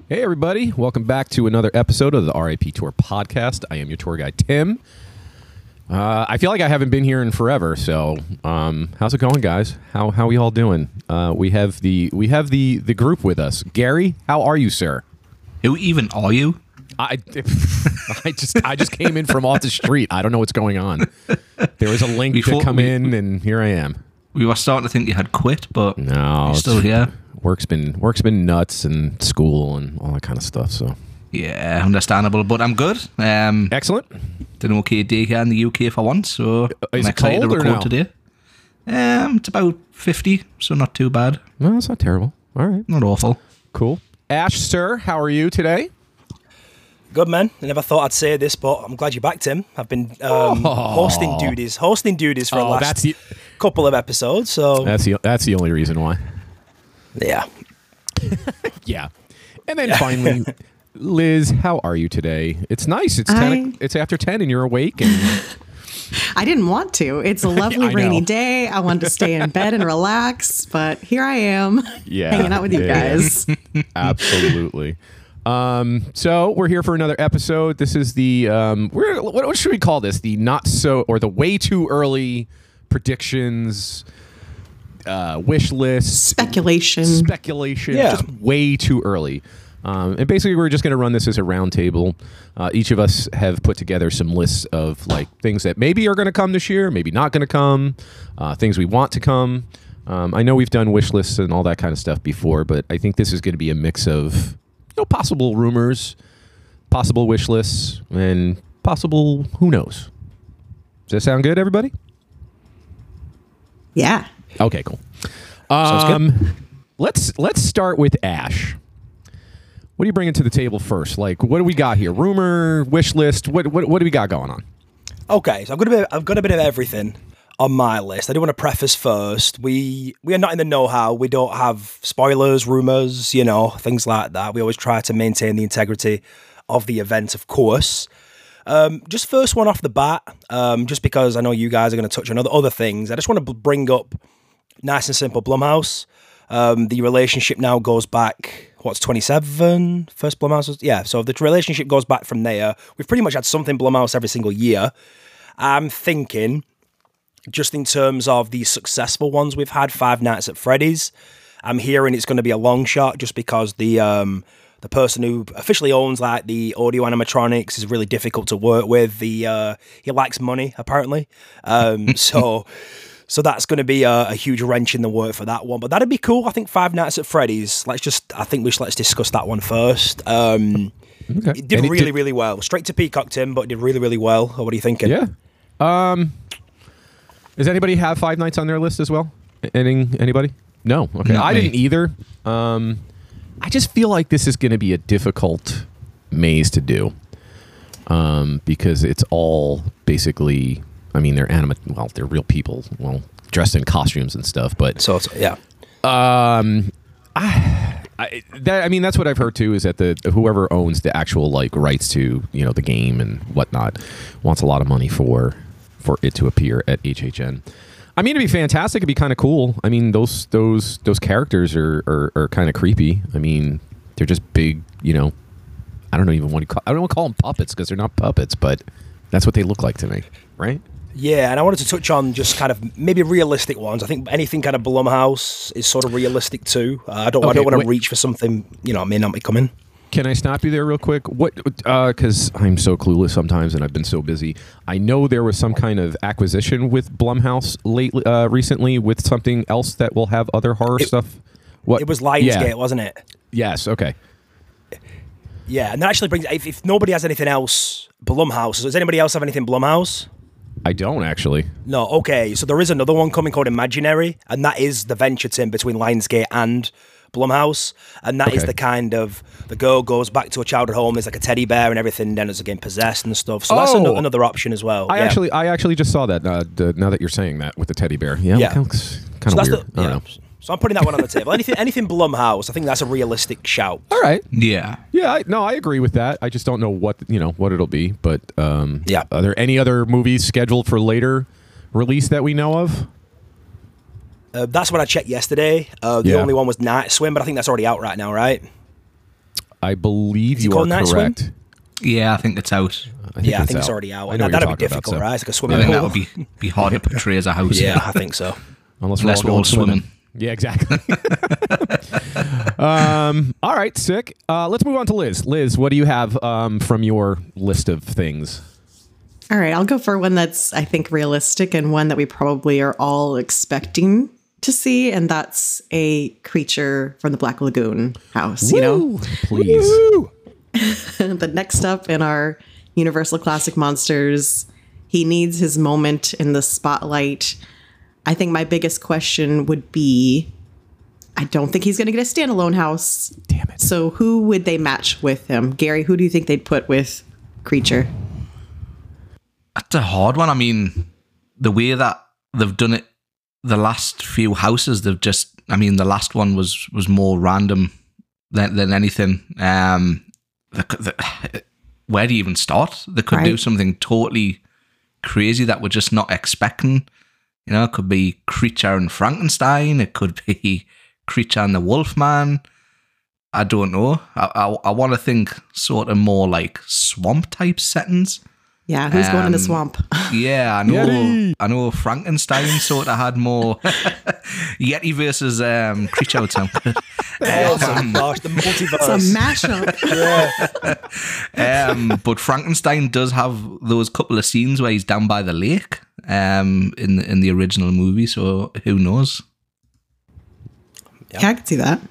Hey, everybody. Welcome back to another episode of the RIP Tour podcast. I am your tour guide, Tim. I feel like I haven't been here in forever, so how's it going, guys? How we all doing? We have the group with us. Gary, how are you, sir? Who even are you? I just came in from off the street. I don't know what's going on. There was a link to come in, and here I am. We were starting to think you had quit, but no, you're still here. Work's been nuts, and school and all that kind of stuff. So yeah, understandable. But I'm good. Excellent. Did an okay day here in the UK for once, so is I'm it excited cold to record or no? today. It's about 50, so not too bad. No, it's not terrible. All right, Not awful. cool. Ash, sir, how are you today? Good, man. I never thought I'd say this, but I'm glad you're back, Tim. I've been hosting duties for the last couple of episodes. So That's the only reason why. yeah. Yeah. And then finally, Liz, how are you today? It's nice. It's it's after 10 and you're awake. And I didn't want to. It's a lovely I rainy know. day. I wanted to stay in bed and relax, but here I am hanging out with you guys. Absolutely. So we're here for another episode. This is the what should we call this? The not so or the way too early predictions, wish list, Speculation. Yeah. just way too early. And basically, we're just going to run this as a round table. Each of us have put together some lists of like things that maybe are going to come this year, maybe not going to come, things we want to come. I know we've done wish lists and all that kind of stuff before, but I think this is going to be a mix of possible rumors, possible wish lists, and possible who knows. Does that sound good, everybody? Yeah. Okay, cool. Sounds good. Let's start with Ash. What are you bringing to the table first? Like, what do we got here? Rumor, wish list. What do we got going on? Okay, so I've got a bit of everything on my list. I do want to preface first. We are not in the know-how. We don't have spoilers, rumors, things like that. We always try to maintain the integrity of the event, of course. Just first one off the bat, just because I know you guys are going to touch on other things. I just want to bring up, nice and simple, Blumhouse. The relationship now goes back, 27? First Blumhouse? Yeah, so the relationship goes back from there. We've pretty much had something Blumhouse every single year. I'm thinking, just in terms of the successful ones we've had, Five Nights at Freddy's, I'm hearing it's going to be a long shot just because the person who officially owns like the audio animatronics is really difficult to work with. He likes money, apparently. So that's going to be a huge wrench in the work for that one. But that'd be cool. I think Five Nights at Freddy's. Let's discuss that one first. Okay. It did really well. Straight to Peacock, Tim, but it did really, really well. What are you thinking? Yeah. Does anybody have Five Nights on their list as well? Anybody? No. Okay. Not I me. didn't either. I just feel like this is going to be a difficult maze to do because it's all basically. I mean, they're they're real people, dressed in costumes and stuff. But Yeah. that's what I've heard too. Is that whoever owns the actual like rights to the game and whatnot wants a lot of money for it to appear at HHN. I mean, it'd be fantastic. It'd be kind of cool. I mean, those characters are kind of creepy. I mean, they're just big. I don't want to call them puppets because they're not puppets, but that's what they look like to me, right? Yeah, and I wanted to touch on just kind of maybe realistic ones. I think anything kind of Blumhouse is sort of realistic too. I don't want to reach for something may not be coming. Can I stop you there real quick? What? Because I'm so clueless sometimes, and I've been so busy. I know there was some kind of acquisition with Blumhouse recently with something else that will have other horror stuff. What? It was Lionsgate, wasn't it? Yes. Okay. Yeah, and that actually brings. If nobody has anything else, Blumhouse. Does anybody else have anything Blumhouse? I don't actually. No. Okay, so there is another one coming called Imaginary, and that is the venture, Tim, between Lionsgate and Blumhouse, and that is the kind of the girl goes back to a childhood home. There's like a teddy bear and everything. Then it's again possessed and stuff. So that's another option as well. I actually just saw that. Now that you're saying that with the teddy bear, yeah. Kind of weird. I don't know. So I'm putting that one on the table. Anything Blumhouse, I think that's a realistic shout. All right. Yeah. Yeah. I agree with that. I just don't know what it'll be. But yeah. Are there any other movies scheduled for later release that we know of? That's what I checked yesterday. The only one was Night Swim, but I think that's already out right now, right? I believe it you are called Night Swim? correct. Yeah, I think it's out. I think it's already out. I know what That'd you're be talking about, difficult, so. right? It's like a I swimming think pool. that would be hard to portray as a house. Yeah, I think so. Unless Unless we're all swimming. Yeah, exactly. All right, sick. Let's move on to Liz. Liz, what do you have from your list of things? All right, I'll go for one that's, I think, realistic and one that we probably are all expecting to see, and that's a creature from the Black Lagoon house, you know? Please. The next up in our Universal Classic Monsters, he needs his moment in the spotlight. I think my biggest question would be, I don't think he's going to get a standalone house. Damn it. So who would they match with him? Gary, who do you think they'd put with Creature? That's a hard one. I mean, the way that they've done it, the last few houses, they've just, I mean, the last one was more random than anything. Where do you even start? They could do something totally crazy that we're just not expecting. You know, it could be Creature and Frankenstein. It could be Creature and the Wolfman. I don't know. I want to think sort of more like swamp type settings. Yeah, who's going in the swamp? Yeah, I know. Yeti. I know Frankenstein sort of had more Yeti versus Creature would sound good. Gosh, the multiverse. It's a mashup. But Frankenstein does have those couple of scenes where he's down by the lake in the original movie, so who knows? Yeah, I could see that.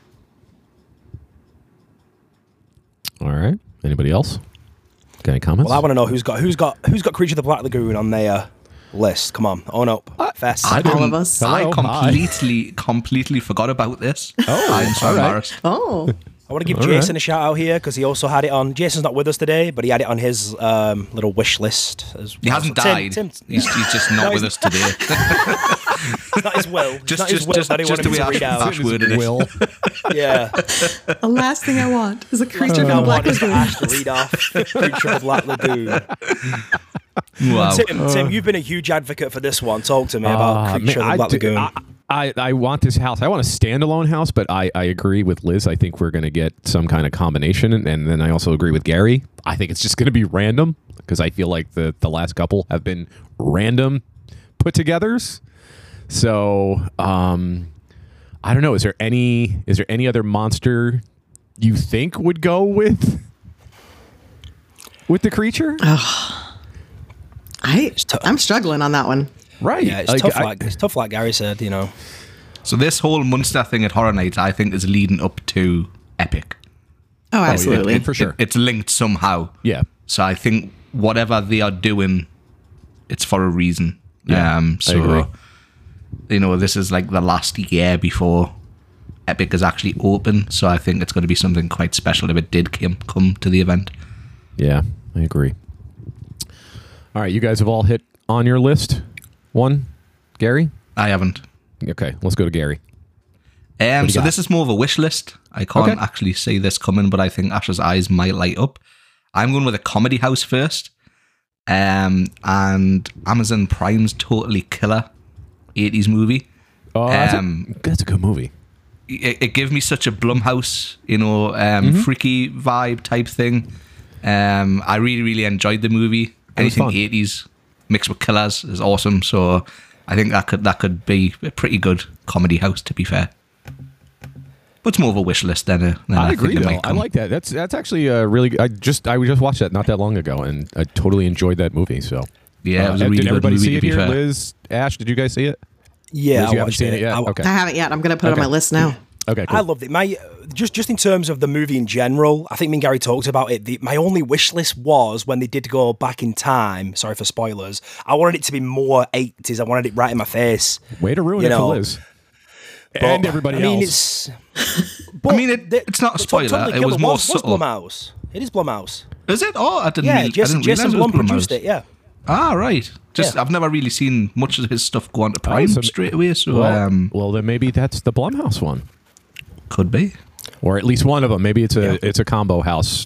All right. Anybody else? Got any comments? Well, I want to know who's got Creature of the Black Lagoon on their list. Come on, own up. Fess. All of us. Hello. I completely forgot about this. I'm so embarrassed. Oh. I want to give Jason a shout out here because he also had it on. Jason's not with us today, but he had it on his little wish list. He hasn't died. He's just not with us today. It's not his will. Just that he wanted the me way to read out. Ash worded it. Will. Yeah. The last thing I want is a creature from I the Black want Mr. Lagoon. Ash to read off Creature of the Black Lagoon. Wow. Tim, you've been a huge advocate for this one. Talk to me about Creature of the Black Lagoon. I want this house. I want a standalone house, but I agree with Liz. I think we're going to get some kind of combination. And then I also agree with Gary. I think it's just going to be random because I feel like the last couple have been random put-togethers. So I don't know. Is there any other monster you think would go with the creature? I'm struggling on that one. Right. Yeah, it's tough like Gary said, you know. So this whole Munster thing at Horror Nights, I think, is leading up to Epic. Oh, absolutely. For sure. It's linked somehow. Yeah. So I think whatever they are doing, it's for a reason. Yeah, So, I agree. You know, this is like the last year before Epic is actually open. So I think it's going to be something quite special if it did come to the event. Yeah, I agree. All right, you guys have all hit on your list. One, Gary? I haven't. Okay, let's go to Gary. So this is more of a wish list. I can't actually see this coming, but I think Ash's eyes might light up. I'm going with a comedy house first. And Amazon Prime's totally killer 80s movie. Oh, that's a good movie. It gave me such a Blumhouse, freaky vibe type thing. I really, really enjoyed the movie. Anything 80s mixed with killers is awesome. So I think that could be a pretty good comedy house, to be fair. But it's more of a wish list than I agree. I like that. That's actually really. I just watched that not that long ago, and I totally enjoyed that movie. So yeah, it was a really did good everybody movie, see it to be here? fair. Liz, Ash, did you guys see it? Yeah, Liz, you I haven't watched seen it yet. Okay, I haven't yet. I'm going to put it on my list now. Okay, cool. I loved it. My just in terms of the movie in general, I think me and Gary talked about it. My only wish list was when they did go back in time. Sorry for spoilers. I wanted it to be more 80s. I wanted it right in my face. Way to ruin it for Liz. And everybody else. It's not a spoiler. Totally it was more was subtle. Blumhouse. It is Blumhouse. Is it? Oh, I didn't. Yeah, I Jason didn't realize Blum it was produced Blumhouse. it. Yeah. Ah, right. Yeah. I've never really seen much of his stuff go on to Prime straight away. So, well, then maybe that's the Blumhouse one. Could be, or at least one of them. Maybe it's a combo house.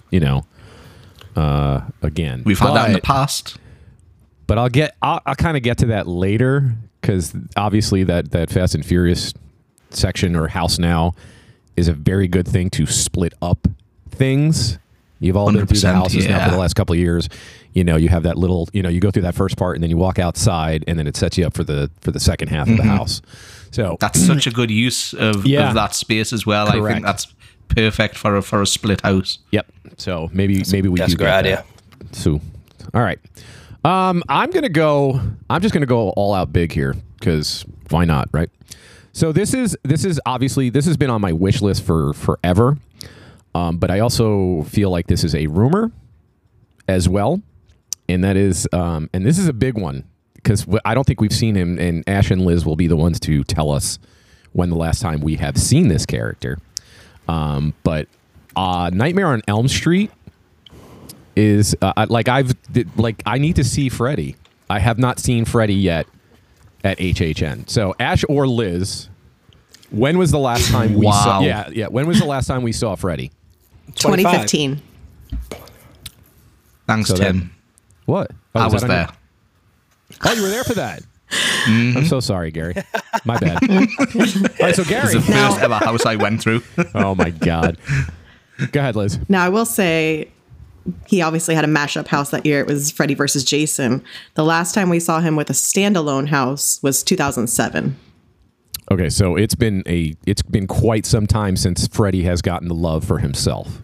Again, we've had that in the past. But I'll kind of get to that later because obviously that Fast and Furious section or house now is a very good thing to split up things. You've all been through the 100%, houses now for the yeah. last couple of years. You know, you have that little, you know, you go through that first part and then you walk outside and then it sets you up for the second half of the house. So That's such a good use of that space as well. I Correct. think that's perfect for a split house. Yep. So maybe we that's do a great get idea. that. So, all right. I'm just gonna go all out big here because why not, right? So this is obviously this has been on my wish list for forever, but I also feel like this is a rumor as well, and that is and this is a big one because I don't think we've seen him, and Ash and Liz will be the ones to tell us when the last time we have seen this character. But Nightmare on Elm Street is I need to see Freddy. I have not seen Freddy yet at HHN. So Ash or Liz, when was the last time we saw? Yeah. When was the last time we saw Freddy? 2015. Thanks, So Tim. What? Oh, I was that on there. Oh, you were there for that. I'm so sorry, Gary. My bad. All right, so Gary. It's the first ever house I went through. Oh my God. Go ahead, Liz. Now, I will say he obviously had a mashup house that year. It was Freddy versus Jason. The last time we saw him with a standalone house was 2007. Okay, so it's been quite some time since Freddy has gotten the love for himself.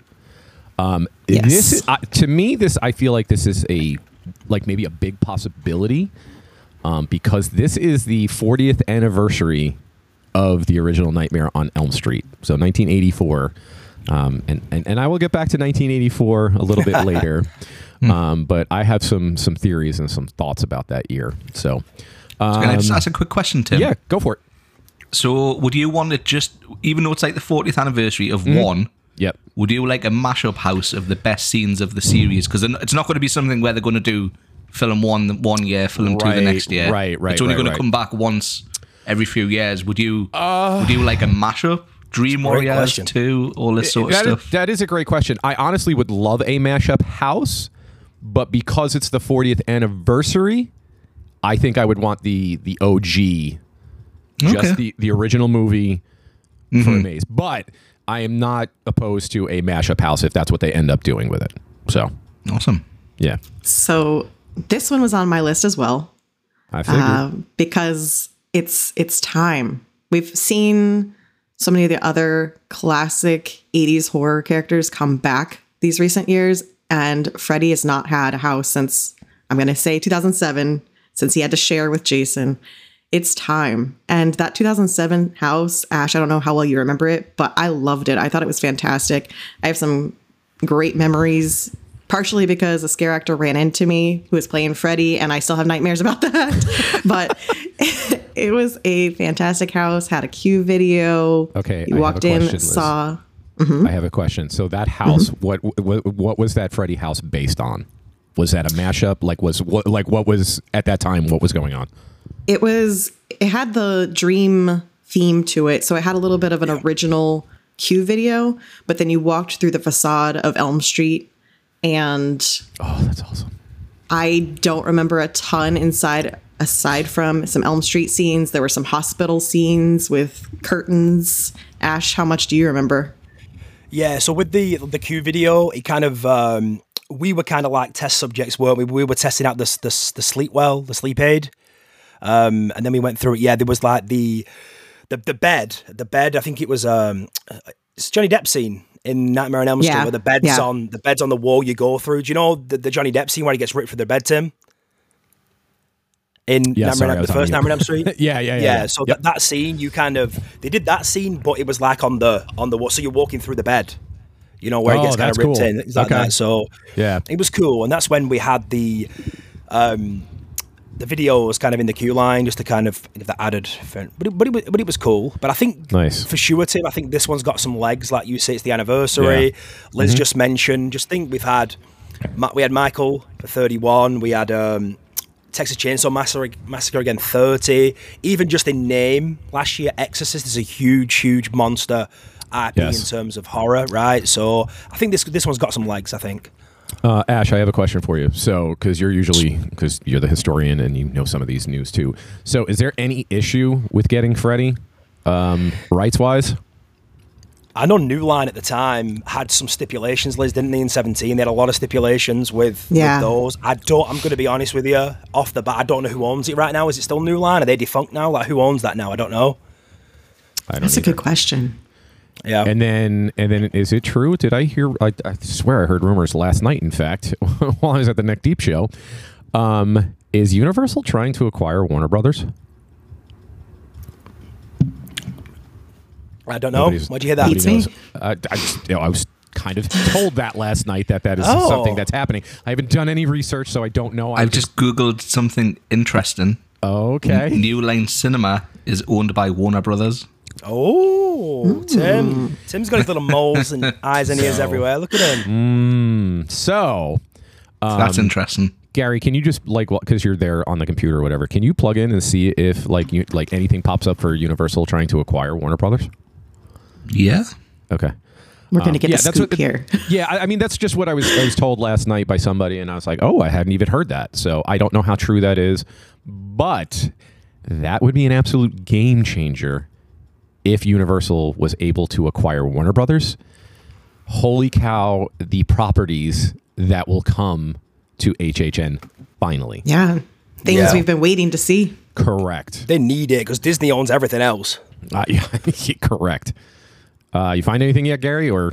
Yes. This is, to me, I feel like this is maybe a big possibility because this is the 40th anniversary of the original Nightmare on Elm Street. So 1984. And I will get back to 1984 a little bit later, but I have some theories and some thoughts about that year. So, Can I just ask a quick question, Tim? yeah, go for it. So, would you want it just, even though it's like the 40th anniversary of one, Yep. would you like a mashup house of the best scenes of the series? Because it's not going to be something where they're going to do film one year, film two the next year. Right. It's only going right. to come back once every few years. Would you like a mashup? Dream Warriors question. 2, all this sort of stuff. That is a great question. I honestly would love a mashup house, but because it's the 40th anniversary, I think I would want the OG, just the original movie for a maze. But I am not opposed to a mashup house if that's what they end up doing with it. So, Awesome. yeah, So this one was on my list as well I figured. because it's time. We've seen so many of the other classic 80s horror characters come back these recent years, and Freddy has not had a house since, I'm going to say 2007, since he had to share with Jason. It's time. And that 2007 house, Ash, I don't know how well you remember it, but I loved it. I thought it was fantastic. I have some great memories, partially because a scare actor ran into me who was playing Freddy, and I still have nightmares about that. But it was a fantastic house, had a Q video. Okay, You I have walked a in, question, Liz. saw. I have a question. So that house, what was that Freddy house based on? Was that a mashup? What was at that time? What was going on? It had the dream theme to it. So it had a little bit of an original Q video, but then you walked through the facade of Elm Street, and Oh, that's awesome. I don't remember a ton inside aside from some Elm Street scenes. There were some hospital scenes with curtains. Ash, how much do you remember? Yeah, so with the Q video, it kind of we were kind of like test subjects, weren't we? We were testing out the sleep sleep aid, and then we went through it. Yeah, there was like the bed. I think it was it's Johnny Depp scene in Nightmare on Elm Street where the bed's on the wall you go through. Do you know the Johnny Depp scene where he gets ripped for the bed, Tim? In the first Nightmare on Elm Street? Yeah. So that scene, they did that scene, but it was like on the wall. So you're walking through the bed, you know, where it gets kind of ripped cool. in. Things like that. So yeah, it was cool. And that's when we had the video was kind of in the queue line just to kind of that added, but it was cool. But I think for sure, Tim, I think this one's got some legs. Like you say, it's the anniversary. Yeah. Liz just mentioned. Just think we had Michael for 31. We had Texas Chainsaw Massacre again 30. Even just in name, last year Exorcist is a huge monster IP in terms of horror, right? So I think this one's got some legs. I think. Ash, I have a question for you. So, because you're the historian and you know some of these news too. So, is there any issue with getting Freddy rights wise? I know New Line at the time had some stipulations, Liz, didn't they, in 17? They had a lot of stipulations with those. I'm going to be honest with you, off the bat, I don't know who owns it right now. Is it still New Line? Are they defunct now? Like, who owns that now? I don't know. That's a good question. Yeah. And then is it true? Did I hear, I swear I heard rumors last night, in fact, while I was at the Neck Deep show. Is Universal trying to acquire Warner Brothers? I don't know. Why'd you hear that? Beats me. I was kind of told that last night that is something that's happening. I haven't done any research, so I don't know. I've just Googled something interesting. Okay. New Line Cinema is owned by Warner Brothers. Oh, Tim. Tim's got his little moles and eyes and ears everywhere. Look at him. That's interesting. Gary, can you just because you're there on the computer or whatever, can you plug in and see if anything pops up for Universal trying to acquire Warner Brothers? Yeah. Okay. We're going to get the scoop here. Yeah, I mean, that's just what I was told last night by somebody, and I was like, oh, I hadn't even heard that. So I don't know how true that is, but that would be an absolute game changer if Universal was able to acquire Warner Brothers. Holy cow, the properties that will come to HHN finally. Yeah. Things we've been waiting to see. Correct. They need it because Disney owns everything else. Yeah, correct. You find anything yet, Gary? Or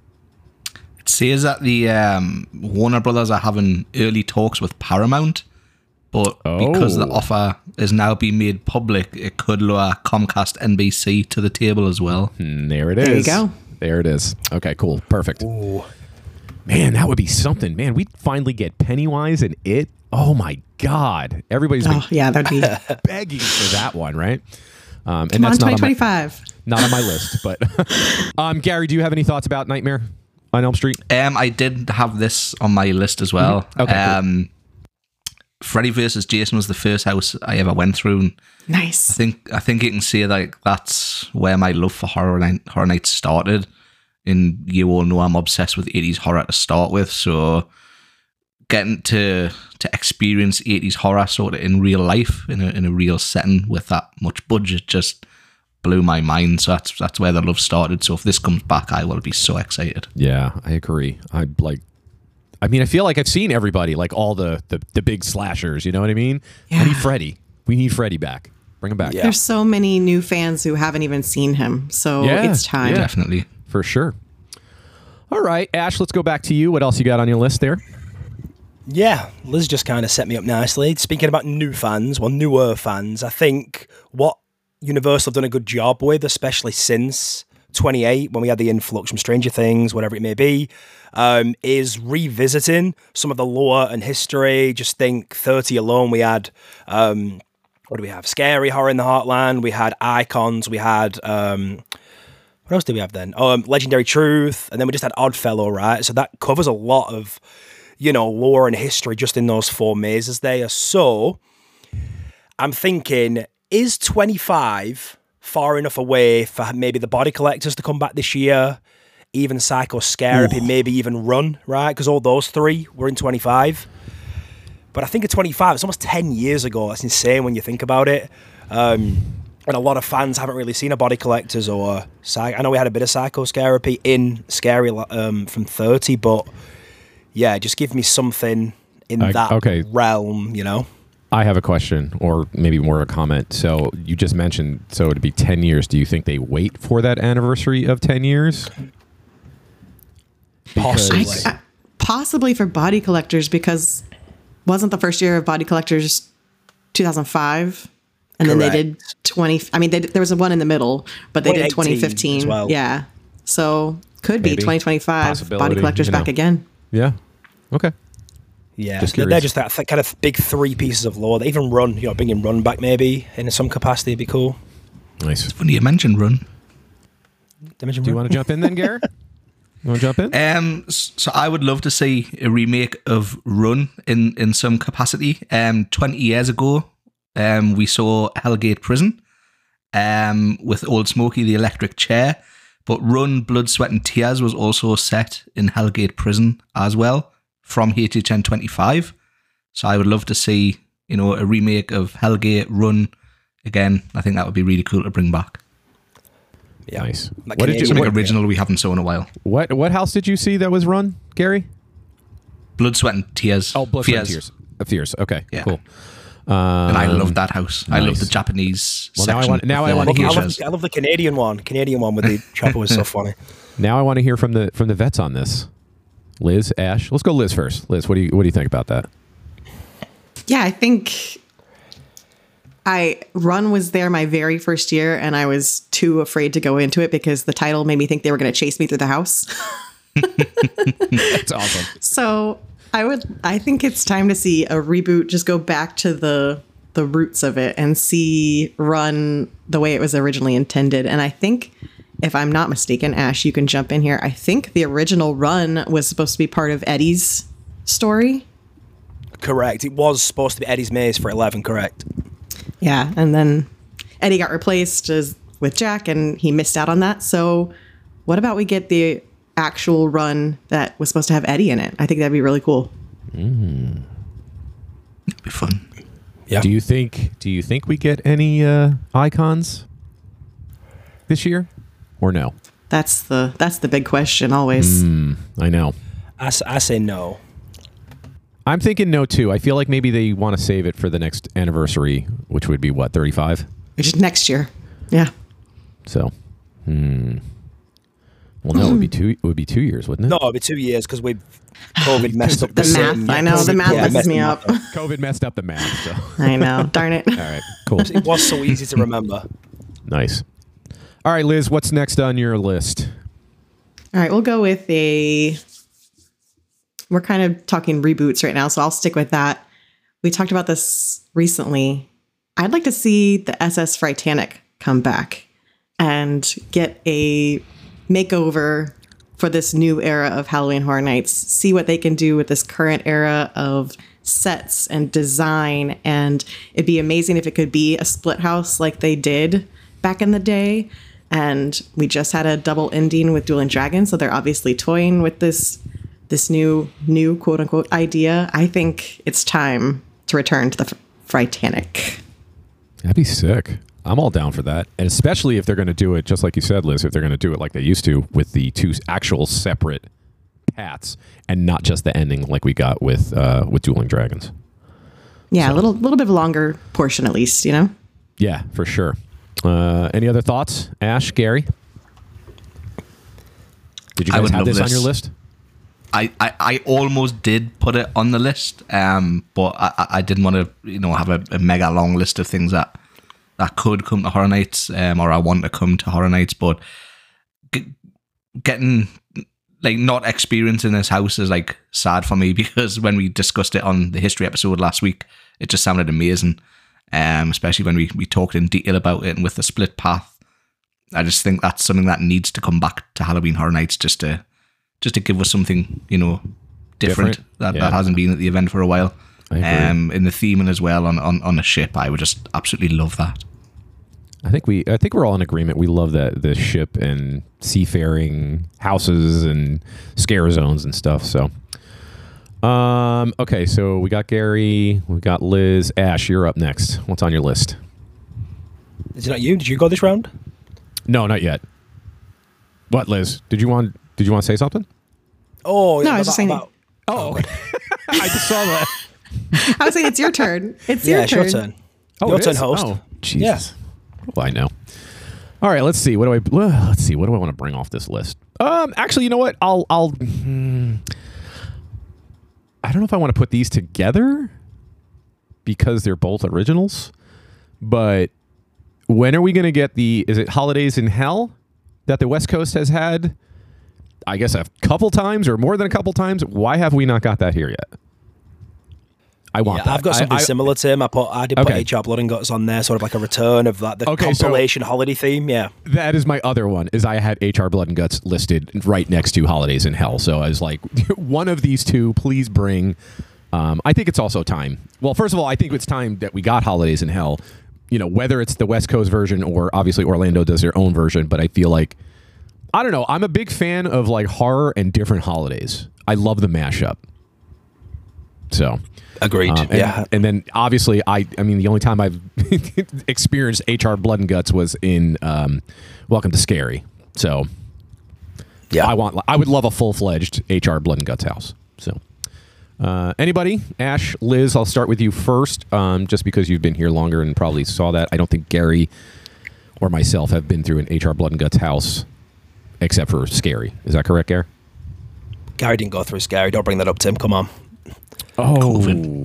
it says that the Warner Brothers are having early talks with Paramount, but because the offer is now being made public, it could lure Comcast NBC to the table as well. There it is. There you go. There it is. Okay, cool. Perfect. Ooh. Man, that would be something. Man, we'd finally get Pennywise and It. Oh, my God. Everybody's been that'd be begging for that one, right? And Come that's on, not 2025. not on my list. But Gary, do you have any thoughts about Nightmare on Elm Street? I did have this on my list as well. Mm-hmm. Okay, cool. Freddy vs. Jason was the first house I ever went through. And Nice. I think you can say that's where my love for Horror Nights started. And you all know I'm obsessed with 80s horror to start with, so getting to experience 80s horror sort of in real life, in a real setting with that much budget, just blew my mind. So that's where the love started. So if this comes back, I will be so excited. Yeah, I agree. I feel like I've seen everybody, like all the big slashers, you know what I mean? Yeah. I need Freddy. We need Freddy back. Bring him back. Yeah. There's so many new fans who haven't even seen him, so it's time. Yeah. Definitely. For sure. All right, Ash, let's go back to you. What else you got on your list there? Yeah, Liz just kind of set me up nicely. Speaking about newer fans, I think what Universal have done a good job with, especially since 28, when we had the influx from Stranger Things, whatever it may be, is revisiting some of the lore and history. Just think 30 alone, we had, what do we have? Scary Horror in the Heartland, we had Icons, we had... what else did we have then? Legendary Truth, and then we just had Oddfellow, right? So that covers a lot of, lore and history just in those 4 mazes there. So I'm thinking, is 25 far enough away for maybe the Body Collectors to come back this year? Even Psycho Scarapy, maybe even Run, right? Because all those 3 were in 25. But I think at 25, it's almost 10 years ago. That's insane when you think about it. And a lot of fans haven't really seen a Body Collectors or... I know we had a bit of Psycho Scarapy in Scary from 30, but yeah, just give me something in that realm, I have a question, or maybe more a comment. So you just mentioned, so it'd be 10 years. Do you think they wait for that anniversary of 10 years? Possibly. Possibly for Body Collectors, because wasn't the first year of Body Collectors 2005? And then they did 20. I mean, there was one in the middle, but they did 2015 as well. Yeah, so could be 2025. Body Collectors back again. Yeah. Okay. Yeah, they're just that kind of big 3 pieces of lore. They even Run, bringing Run back maybe in some capacity would be cool. Nice. It's funny you mentioned Run. Do you want to jump in then, Garrett? You want to jump in? So I would love to see a remake of Run in some capacity. 20 years ago, we saw Hellgate Prison with Old Smokey, the electric chair. But Run, Blood, Sweat and Tears was also set in Hellgate Prison as well from HHN 25. So I would love to see, a remake of Hellgate, Run again. I think that would be really cool to bring back. Yeah. Nice. Like What did you? Something What- original we haven't saw in a while. What house did you see that was run, Gary? Blood, Sweat, and Tears. Oh, Blood, Sweat, and Fears. Tears. Okay, Yeah. cool. And I love that house. I love nice. the Japanese Well, now I section. want- now with I want the to hear- geishas. I love the Canadian one. Canadian one with the chopper was so funny. Now I want to hear from the vets on this. Liz, Ash, let's go Liz first. Liz, what do you think about that? Yeah, I think Run was there my very first year, and I was too afraid to go into it because the title made me think they were going to chase me through the house. That's awesome. So I think it's time to see a reboot. Just go back to the roots of it and see Run the way it was originally intended. And I think, if I'm not mistaken, Ash, you can jump in here. I think the original Run was supposed to be part of Eddie's story. Correct. It was supposed to be Eddie's Maze for 11, correct. Yeah, and then Eddie got replaced with Jack, and he missed out on that. So what about we get the actual Run that was supposed to have Eddie in it? I think that'd be really cool. It'd be fun. Yeah. Do you think we get any icons this year or no? That's the big question always. I know. I say no. I'm thinking no too. I feel like maybe they want to save it for the next anniversary, which would be what, 35? Which is next year. Yeah. So, well, no, it would be 2 years, wouldn't it? No, it'll be 2 years because COVID messed up The math. same- I know the math yeah, messes messed me them up. COVID messed up the math. So, I know. Darn it. all right, cool, It was so easy to remember. nice. All right, Liz, what's next on your list? All right, we'll go with we're kind of talking reboots right now, so I'll stick with that. We talked about this recently. I'd like to see the SS Fritanic come back and get a makeover for this new era of Halloween Horror Nights. See what they can do with this current era of sets and design. And it'd be amazing if it could be a split house like they did back in the day. And we just had a double ending with Dueling Dragons, so they're obviously toying with this new quote unquote idea. I think it's time to return to the Fritanic. That'd be sick. I'm all down for that, and especially if they're going to do it just like you said, Liz. If they're going to do it like they used to with the two actual separate paths, and not just the ending like we got with Dueling Dragons. Yeah, a little bit of a longer portion at least, you know? Yeah, for sure. Any other thoughts, Ash, Gary? Did you I guys would have love this on this. your list? I almost did put it on the list, but I didn't want to have a mega long list of things that could come to Horror Nights, or I want to come to Horror Nights, but getting not experiencing this house is sad for me, because when we discussed it on the history episode last week, it just sounded amazing, especially when we talked in detail about it and with the split path. I just think that's something that needs to come back to Halloween Horror Nights just to give us something, different that hasn't been at the event for a while. I agree. In the theming as well on a ship. I would just absolutely love that. I think we're all in agreement. We love the ship and seafaring houses and scare zones and stuff. So, okay, so we got Gary, we got Liz, Ash. You're up next. What's on your list? Is it not you? Did you go this round? No, not yet. What, Liz? Did you want to say something? Oh, No, I was just saying- Oh, I just saw that. I was saying it's your turn. It's Yeah, your it's turn. your turn. Oh, Your it turn, is? host. Oh, Jesus. Well, I know. All right, let's see. What do I want to bring off this list? Actually, you know what? I don't know if I want to put these together because they're both originals. But when are we going to get is it Holidays in Hell that the West Coast has had? I guess a couple times or more than a couple times. Why have we not got that here yet? I want that. I've got something similar to him. I did Okay. put HR Blood and Guts on there, sort of like a return of that, the Okay, so- compilation holiday theme. Yeah. That is my other one. Is I had HR Blood and Guts listed right next to Holidays in Hell. So I was like, one of these two, please bring. I think it's also time. Well, first of all, I think it's time that we got Holidays in Hell. Whether it's the West Coast version or obviously Orlando does their own version. But I feel like, I don't know. I'm a big fan of horror and different holidays. I love the mashup. So Agreed. And then obviously, I mean, the only time I've experienced HR Blood and Guts was in Welcome to Scary. So yeah. I would love a full-fledged HR Blood and Guts house. So anybody? Ash, Liz, I'll start with you first, just because you've been here longer and probably saw that. I don't think Gary or myself have been through an HR Blood and Guts house except for Scary. Is that correct, Gary? Gary didn't go through Scary. Don't bring that up, Tim. Come on. Oh.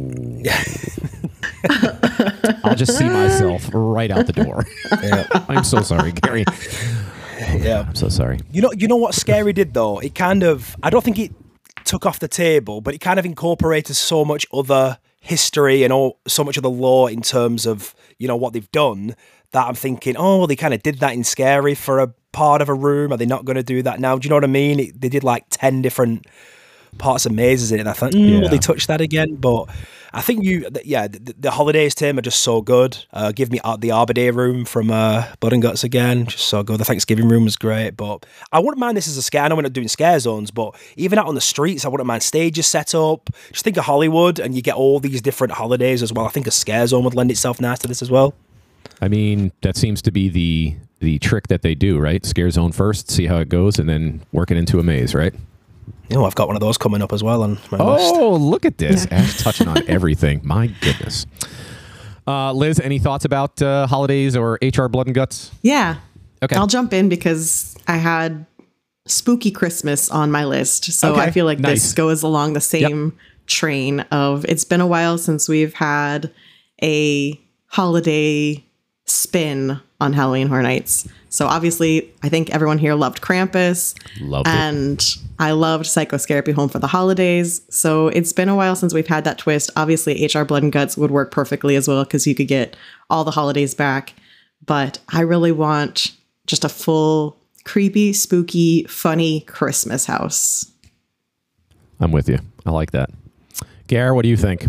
I'll just see myself right out the door. Yeah. I'm so sorry, Gary. Yeah. I'm so sorry. You know what Scary did though? It kind of, I don't think it took off the table, but it kind of incorporated so much other history and so much of the lore in terms of, what they've done, that I'm thinking, well, they kind of did that in Scary for a part of a room. Are they not going to do that now? Do you know what I mean? They did like 10 different parts of mazes in it, and I thought, will they touch that again? But I think the holidays, Tim, are just so good. Give me the Arbor Day room from Blood and Guts again, just so good. The Thanksgiving room was great, but I wouldn't mind this as a scare. I know we're not doing scare zones, but even out on the streets, I wouldn't mind stages set up. Just think of Hollywood, and you get all these different holidays as well. I think a scare zone would lend itself nice to this as well. I mean, that seems to be the trick that they do, right? Scare zone first, see how it goes, and then work it into a maze, right? I've got one of those coming up as well on my list. Oh, look at this. Ash touching on everything. My goodness. Liz, any thoughts about holidays or HR Blood and Guts? Yeah. Okay. I'll jump in because I had Spooky Christmas on my list. So Okay, I feel like nice. this goes along the same train of, it's been a while since we've had a holiday spin on Halloween Horror Nights. So obviously, I think everyone here loved Krampus. Loved it. And I loved Psycho Scarapy Home for the Holidays. So it's been a while since we've had that twist. Obviously, HR Blood and Guts would work perfectly as well because you could get all the holidays back. But I really want just a full, creepy, spooky, funny Christmas house. I'm with you. I like that. Gare, what do you think?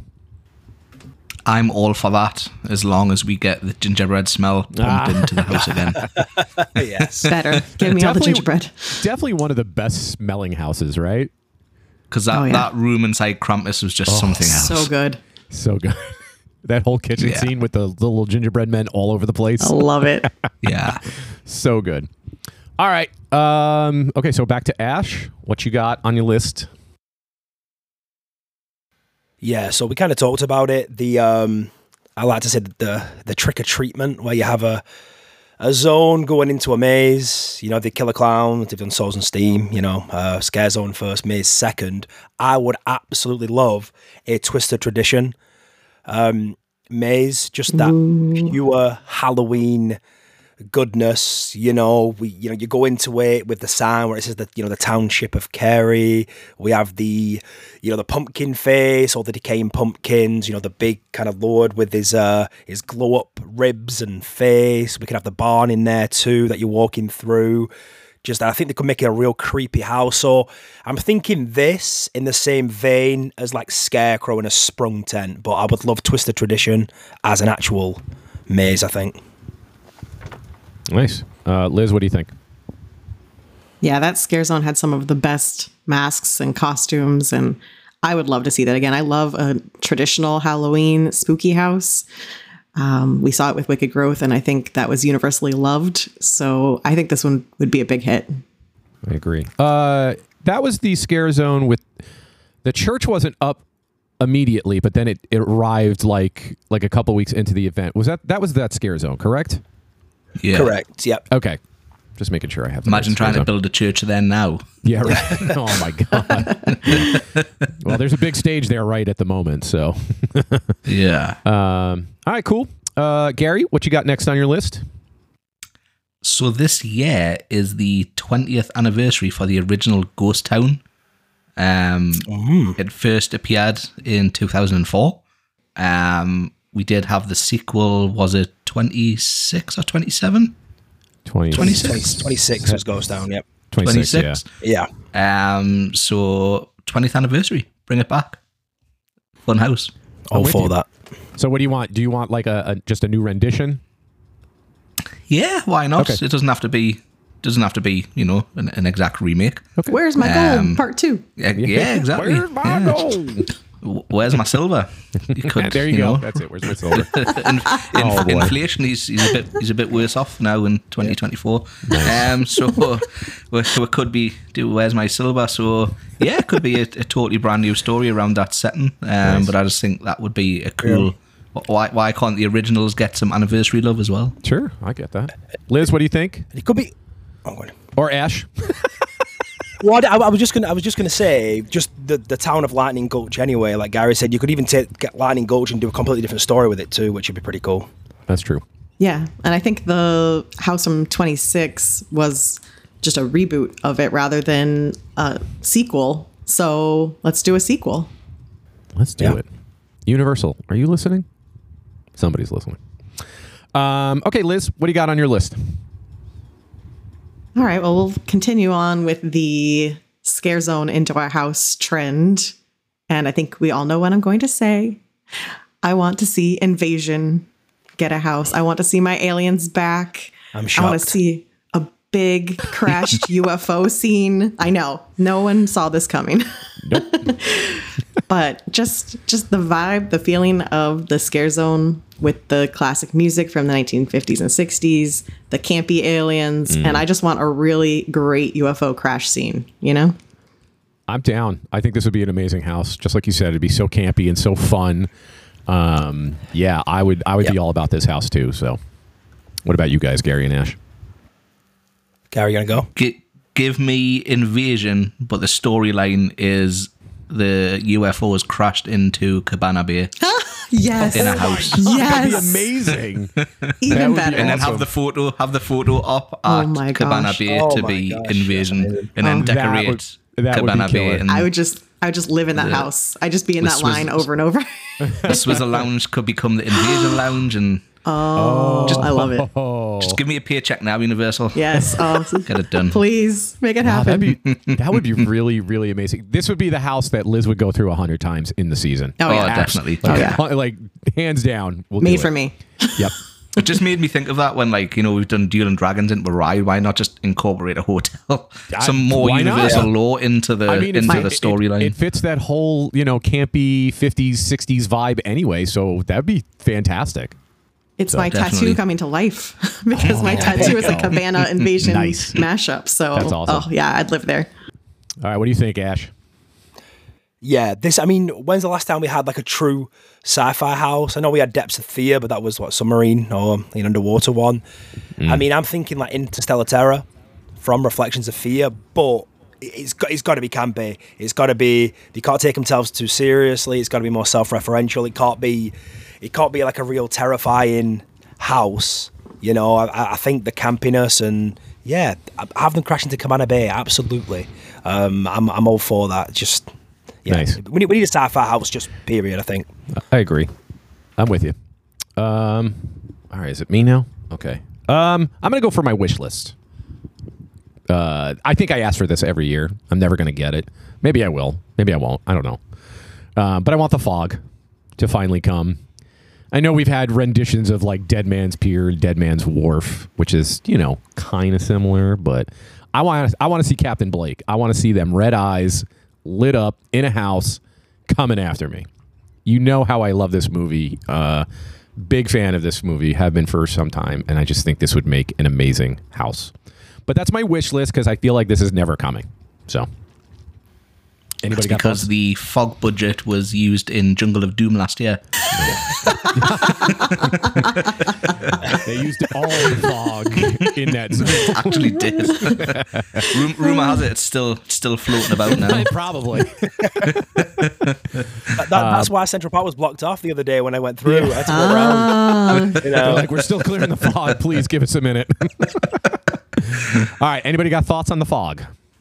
I'm all for that, as long as we get the gingerbread smell pumped into the house again. Yes. Better. Give me all the gingerbread. Definitely one of the best smelling houses, right? Because that room inside Krampus was just something else. So good. So good. That whole kitchen scene with the little gingerbread men all over the place. I love it. Yeah. So good. All right. Okay, so back to Ash. What you got on your list? Yeah, so we kind of talked about it. I like to say the trick or treatment, where you have a zone going into a maze. They kill a clown. They've done Souls and Steam. Scare zone first, maze second. I would absolutely love a Twisted Tradition maze, just that pure Halloween goodness. You go into it with the sign where it says that the township of Carey. We have the pumpkin face, all the decaying pumpkins. The big kind of lord with his glow up ribs and face. We could have the barn in there too that you're walking through. I think they could make it a real creepy house. So I'm thinking this in the same vein as like Scarecrow and a Sprung Tent, but I would love Twisted Tradition as an actual maze, I think. Nice. Liz, what do you think? Yeah, that Scare Zone had some of the best masks and costumes, and I would love to see that again. I love a traditional Halloween spooky house. We saw it with Wicked Growth, and I think that was universally loved. So I think this one would be a big hit. I agree. That was the Scare Zone with the church wasn't up immediately, but then it arrived like a couple weeks into the event. That was that Scare Zone, correct? Yeah. Correct. Yep. Okay. Just making sure I have. Imagine trying to build a church there now. Yeah. Right. Oh my god. Well, there's a big stage there right at the moment. So. Yeah. All right. Cool. Gary, what you got next on your list? So this year is the 20th anniversary for the original Ghost Town. It first appeared in 2004. We did have the sequel. Was it 26 or 27? 26 was Ghost Town, yep. 26, Yeah. So 20th anniversary. Bring it back. Fun house. All for that. So what do you want? Do you want like just a new rendition? Yeah, why not? Okay. It doesn't have to be an exact remake. Okay. Where's my goal? Part 2. Yeah, exactly. Where's my goal? Where's my silver? You could, There you go. know. That's it. Where's my silver? In, boy. inflation, he's a bit worse off now in 2024. So we could be where's my silver? So yeah, it could be a totally brand new story around that setting. But I just think that would be a cool. Why can't the originals get some anniversary love as well? Sure, I get that. Liz, what do you think? It could be. Oh, go on. Or Ash? Well, I was just gonna say, just the town of Lightning Gulch. Anyway, like Gary said, you could even get Lightning Gulch and do a completely different story with it too, which would be pretty cool. That's true. Yeah, and I think the House from 26 was just a reboot of it rather than a sequel. So let's do a sequel. Let's do it. Universal, are you listening? Somebody's listening. Okay, Liz, what do you got on your list? All right, well, we'll continue on with the scare zone into our house trend. And I think we all know what I'm going to say. I want to see Invasion get a house. I want to see my aliens back. I'm shocked. I want to see a big crashed UFO scene. I know, no one saw this coming. Nope. But just the vibe, the feeling of the scare zone with the classic music from the 1950s and 60s, the campy aliens, and I just want a really great UFO crash scene, you know? I'm down. I think this would be an amazing house. Just like you said, it'd be so campy and so fun. Yeah, I would be all about this house too. So what about you guys, Gary and Ash? Gary, you gonna go? Give me Invasion, but the storyline is the UFO has crashed into Cabana Bay Yes. in a house. That'd be Yes. amazing. Even be better. And then Awesome. have the photo up Oh at my Cabana gosh. Bay Oh to my be gosh, Invasion, that's amazing. and then That decorate would be Cabana killer. Bay. And I would just live in that house. I just be in that line over and over. the Swizzle Lounge could become the Invasion Lounge, and I love it. Oh, just give me a paycheck now, Universal. Yes. Oh, Get it done. please make it wow, happen. that would be really, really amazing. This would be the house that Liz would go through 100 times in the season. Oh, yeah. Definitely. Oh, yeah. Like hands down. We'll Made do for it. me. Yep. It just made me think of that when, like, you know, we've done Duel and Dragons into a ride. Why not just incorporate a hotel? Some more why not? universal Yeah. lore into the It's into the storyline. It fits that whole, campy 50s, 60s vibe anyway. So that'd be fantastic. It's my definitely. tattoo coming to life because my tattoo is a Cabana Invasion Nice. mashup. So, That's awesome. oh yeah, I'd live there. All right. What do you think, Ash? Yeah, when's the last time we had like a true sci-fi house? I know we had Depths of Fear, but that was submarine or an underwater one. I'm thinking like Interstellar Terror from Reflections of Fear, but it's got to be campy. It's got to be, they can't take themselves too seriously. It's got to be more self-referential. It can't be like a real terrifying house. I think the campiness and have them crash into Cabana Bay. Absolutely, I'm all for that. Just. Yeah. Nice. We need a sci-fi house, just period, I think. I agree. I'm with you. All right. Is it me now? Okay. I'm going to go for my wish list. I think I ask for this every year. I'm never going to get it. Maybe I will. Maybe I won't. I don't know. But I want the fog to finally come. I know we've had renditions of like Dead Man's Pier, Dead Man's Wharf, which is, kind of similar, but I want to see Captain Blake. I want to see them red eyes lit up in a house coming after me. You know how I love this movie. Big fan of this movie, have been for some time, and I just think this would make an amazing house. But that's my wish list because I feel like this is never coming. So, anybody got because thoughts? the fog budget was used in Jungle of Doom last year. They used all the fog in that zone. Actually did. Rumor has it it's still floating about now. Probably. That's why Central Park was blocked off the other day when I went through. I had to go around. They're like, we're still clearing the fog. Please give us a minute. All right. Anybody got thoughts on the fog?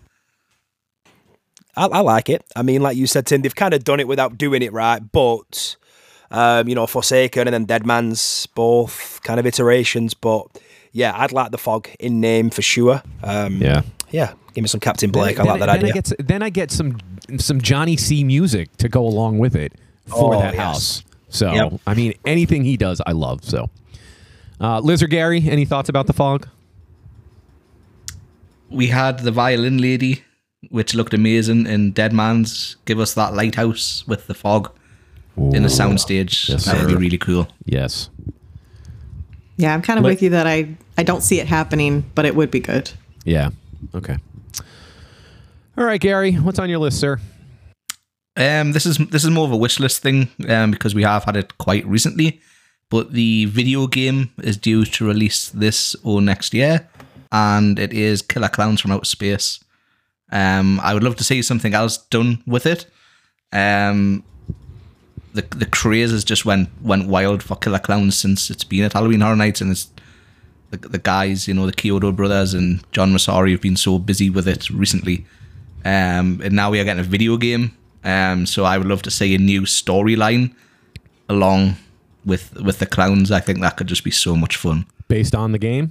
I like it. I mean, like you said, Tim, they've kind of done it without doing it right, but Forsaken and then Dead Man's both kind of iterations. But yeah, I'd like the fog in name for sure. Yeah. Yeah, give me some Captain Blake. I like that idea. Then I get some Johnny C music to go along with it for Oh, that yes. house. So, Yep. I mean, anything he does, I love. So, Liz or Gary, any thoughts about the fog? We had the violin lady which looked amazing, and Dead Man's give us that lighthouse with the fog in a soundstage. Yes, That would be sir. really cool. Yes. Yeah, I'm kind of with you that I don't see it happening, but it would be good. Yeah. Okay. All right, Gary, what's on your list, sir? This is more of a wish list thing because we have had it quite recently, but the video game is due to release this or next year, and it is Killer Clowns from Outer Space. I would love to see something else done with it. The craze has just went wild for Killer Clowns since it's been at Halloween Horror Nights, and it's the guys, the Kyoto brothers and John Massari have been so busy with it recently. And now we are getting a video game. So I would love to see a new storyline along with the clowns. I think that could just be so much fun. Based on the game?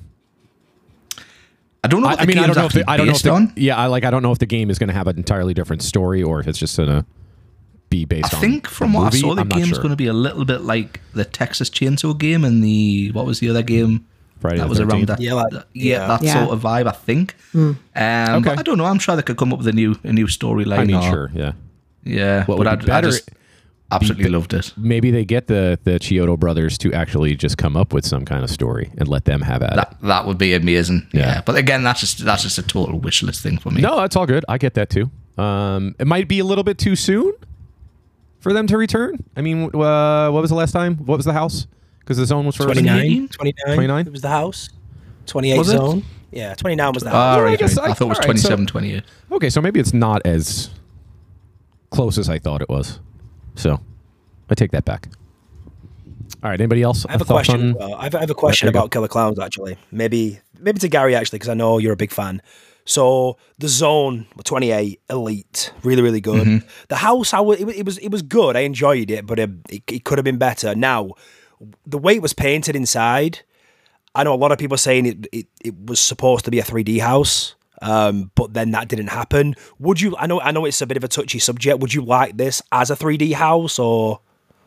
I don't know what I don't know if on. I don't know if the game is going to have an entirely different story or if it's just going to be based on. I think from the what movie. I saw, the I'm not game's sure. going to be a little bit like the Texas Chainsaw game and what was the other game? Friday That the was 13th. around that. Yeah, like- that Yeah. sort of vibe, I think. Okay. But I don't know. I'm sure they could come up with a new storyline. I mean, or- sure, yeah. Yeah, What but would be I better- just absolutely loved it. Maybe they get the Chiodo brothers to actually just come up with some kind of story and let them have at it. That would be amazing. Yeah. Yeah, but again, that's just a total wish list thing for me. No, that's all good. I get that too. It might be a little bit too soon for them to return. I mean, what was the last time? What was the house? Because the zone was first. 29? 29? 29? It was the house. 28 Was it? zone. Yeah, 29 was the house. Ah, Yeah, I right, guess right. I thought it was all right, so- 27, 28. Okay, so maybe it's not as close as I thought it was. So I take that back. All right. Anybody else? I have a thoughts question. on- I have a question There you go. about Killer Clowns. Actually, maybe to Gary actually, because I know you're a big fan. So the Zone 28 Elite, really really good. Mm-hmm. The house, it was good. I enjoyed it, but it could have been better. Now, the way it was painted inside, I know a lot of people are saying it was supposed to be a 3D house. But then that didn't happen. Would you? I know it's a bit of a touchy subject. Would you like this as a 3D house or?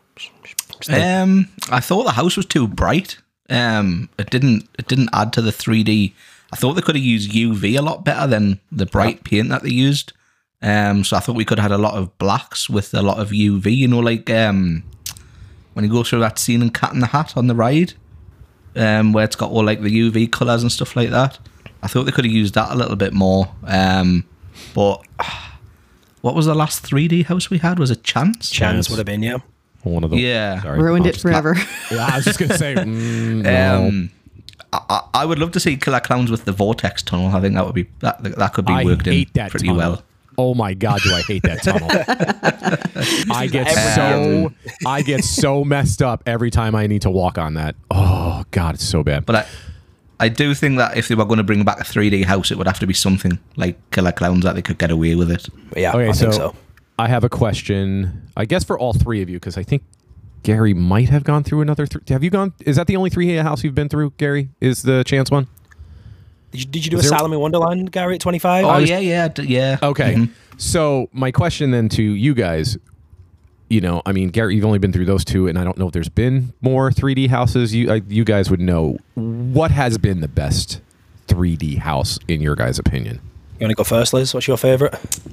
I thought the house was too bright. It didn't add to the 3D. I thought they could have used UV a lot better than the bright paint that they used. So I thought we could have had a lot of blacks with a lot of UV. Like when you go through that scene in Cat in the Hat on the ride, where it's got all like the UV colors and stuff like that. I thought they could have used that a little bit more. But what was the last 3D house we had? Was it Chance? Chance would have been, yeah. One of them. Yeah. Sorry. Ruined I'll it just- forever. Yeah, I was just gonna say. No. I would love to see Killer Clowns with the Vortex Tunnel. I think that would be that could be I worked hate in that pretty tunnel. well. Oh my god, do I hate that tunnel? I get so messed up every time I need to walk on that. Oh god, it's so bad. But I do think that if they were going to bring back a 3D house, it would have to be something like Killer Clowns that they could get away with it. But yeah, Okay, I think so. I have a question, I guess for all three of you, because I think Gary might have gone through another. Have you gone? Is that the only 3D house you've been through, Gary? Is the Chance one? Did you do Is there- Asylum in Wonderland, Gary, at 25? Oh, yeah. Okay. Mhm. So my question then to you guys, I mean, Gary, you've only been through those two, and I don't know if there's been more 3D houses. You guys would know. What has been the best 3D house in your guys' opinion? You want to go first, Liz? What's your favorite?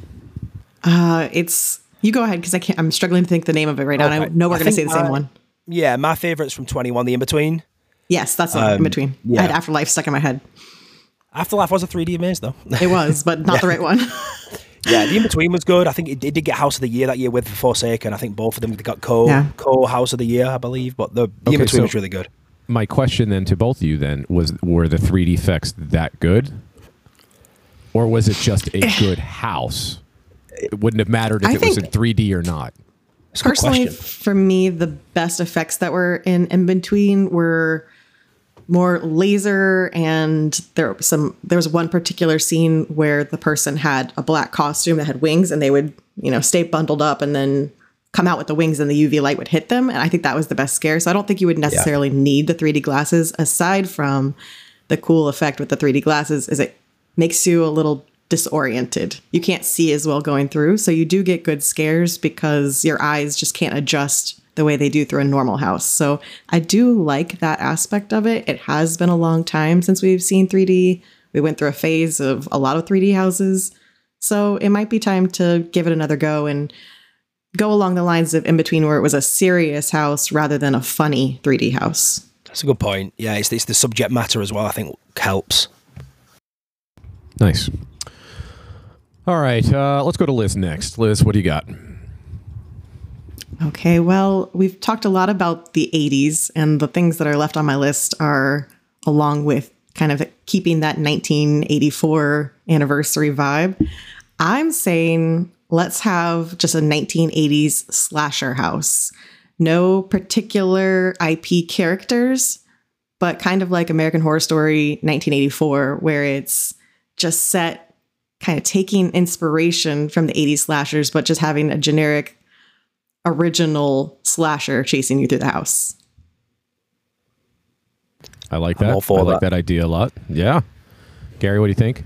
It's you go ahead because I can't. I'm struggling to think the name of it right now. And I Okay. know we're I going to say think the same one. Yeah, my favorite's from 21, The In-Between. Yes, that's the one in between. yeah. I had Afterlife stuck in my head. Afterlife was a 3D maze, though. It was, but not the right one. Yeah, The In-Between was good. I think it did get House of the Year that year with Forsaken. I think both of them got co-House of the Year, I believe. But the In-Between so- was really good. My question then to both of you then were the 3D effects that good? Or was it just a good house? It wouldn't have mattered if I it was in think- 3D or not. It's a good Personally, question. for me, the best effects that were in between were more laser, and there was one particular scene where the person had a black costume that had wings, and they would stay bundled up and then come out with the wings, and the UV light would hit them, and I think that was the best scare. So I don't think you would necessarily need the 3D glasses. Aside from the cool effect with the 3D glasses is it makes you a little disoriented. You can't see as well going through, so you do get good scares because your eyes just can't adjust the way they do through a normal house. So I do like that aspect of it. It has been a long time since we've seen 3D. We went through a phase of a lot of 3D houses. So it might be time to give it another go and go along the lines of In Between, where it was a serious house rather than a funny 3D house. That's a good point. Yeah, it's the subject matter as well, I think helps. Nice. All right, let's go to Liz next. Liz, what do you got? Okay, well, we've talked a lot about the 80s, and the things that are left on my list are along with kind of keeping that 1984 anniversary vibe. I'm saying let's have just a 1980s slasher house. No particular IP characters, but kind of like American Horror Story 1984, where it's just set kind of taking inspiration from the 80s slashers, but just having a generic original slasher chasing you through the house. I like that. I like that idea a lot. Yeah. Gary, what do you think?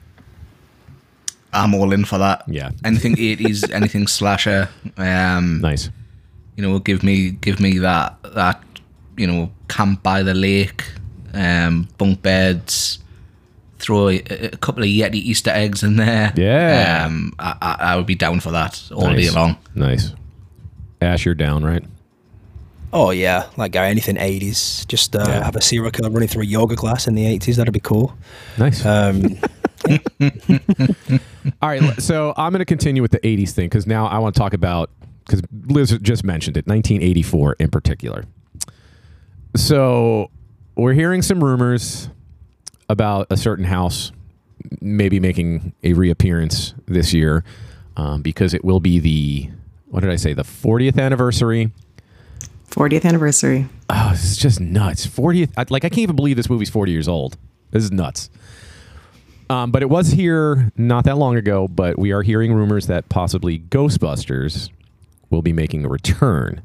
I'm all in for that. Yeah. Anything 80s, anything slasher. Nice. You know, give me that you know, camp by the lake, bunk beds, throw a couple of Yeti Easter eggs in there. Yeah. I would be down for that all day long. Nice. Ash, you're down, right? Oh yeah, like Gary, anything 80s. Just have a serial killer running through a yoga class in the 80s. That'd be cool. Nice. All right, so I'm going to continue with the 80s thing because now I want to talk about, because Liz just mentioned it, 1984 in particular. So we're hearing some rumors about a certain house maybe making a reappearance this year because it will be the, what did I say, the 40th anniversary. 40th anniversary. Oh, this is just nuts. 40th. I can't even believe this movie's 40 years old. This is nuts. But it was here not that long ago, but we are hearing rumors that possibly Ghostbusters will be making a return.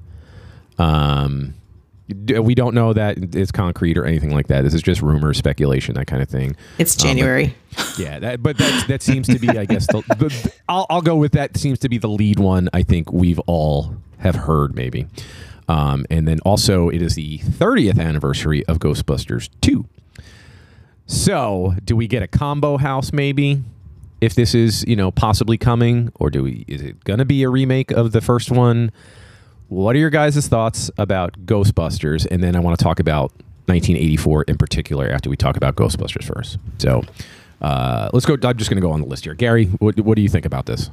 We don't know that it's concrete or anything like that. This is just rumor, speculation, that kind of thing. It's January. That seems to be, I guess, I'll go with that. Seems to be the lead one. I think we've all have heard maybe. And then also it is the 30th anniversary of Ghostbusters 2. So do we get a combo house maybe if this is, possibly coming, or is it going to be a remake of the first one? What are your guys' thoughts about Ghostbusters? And then I want to talk about 1984 in particular after we talk about Ghostbusters first. So let's go. I'm just going to go on the list here. Gary, what do you think about this?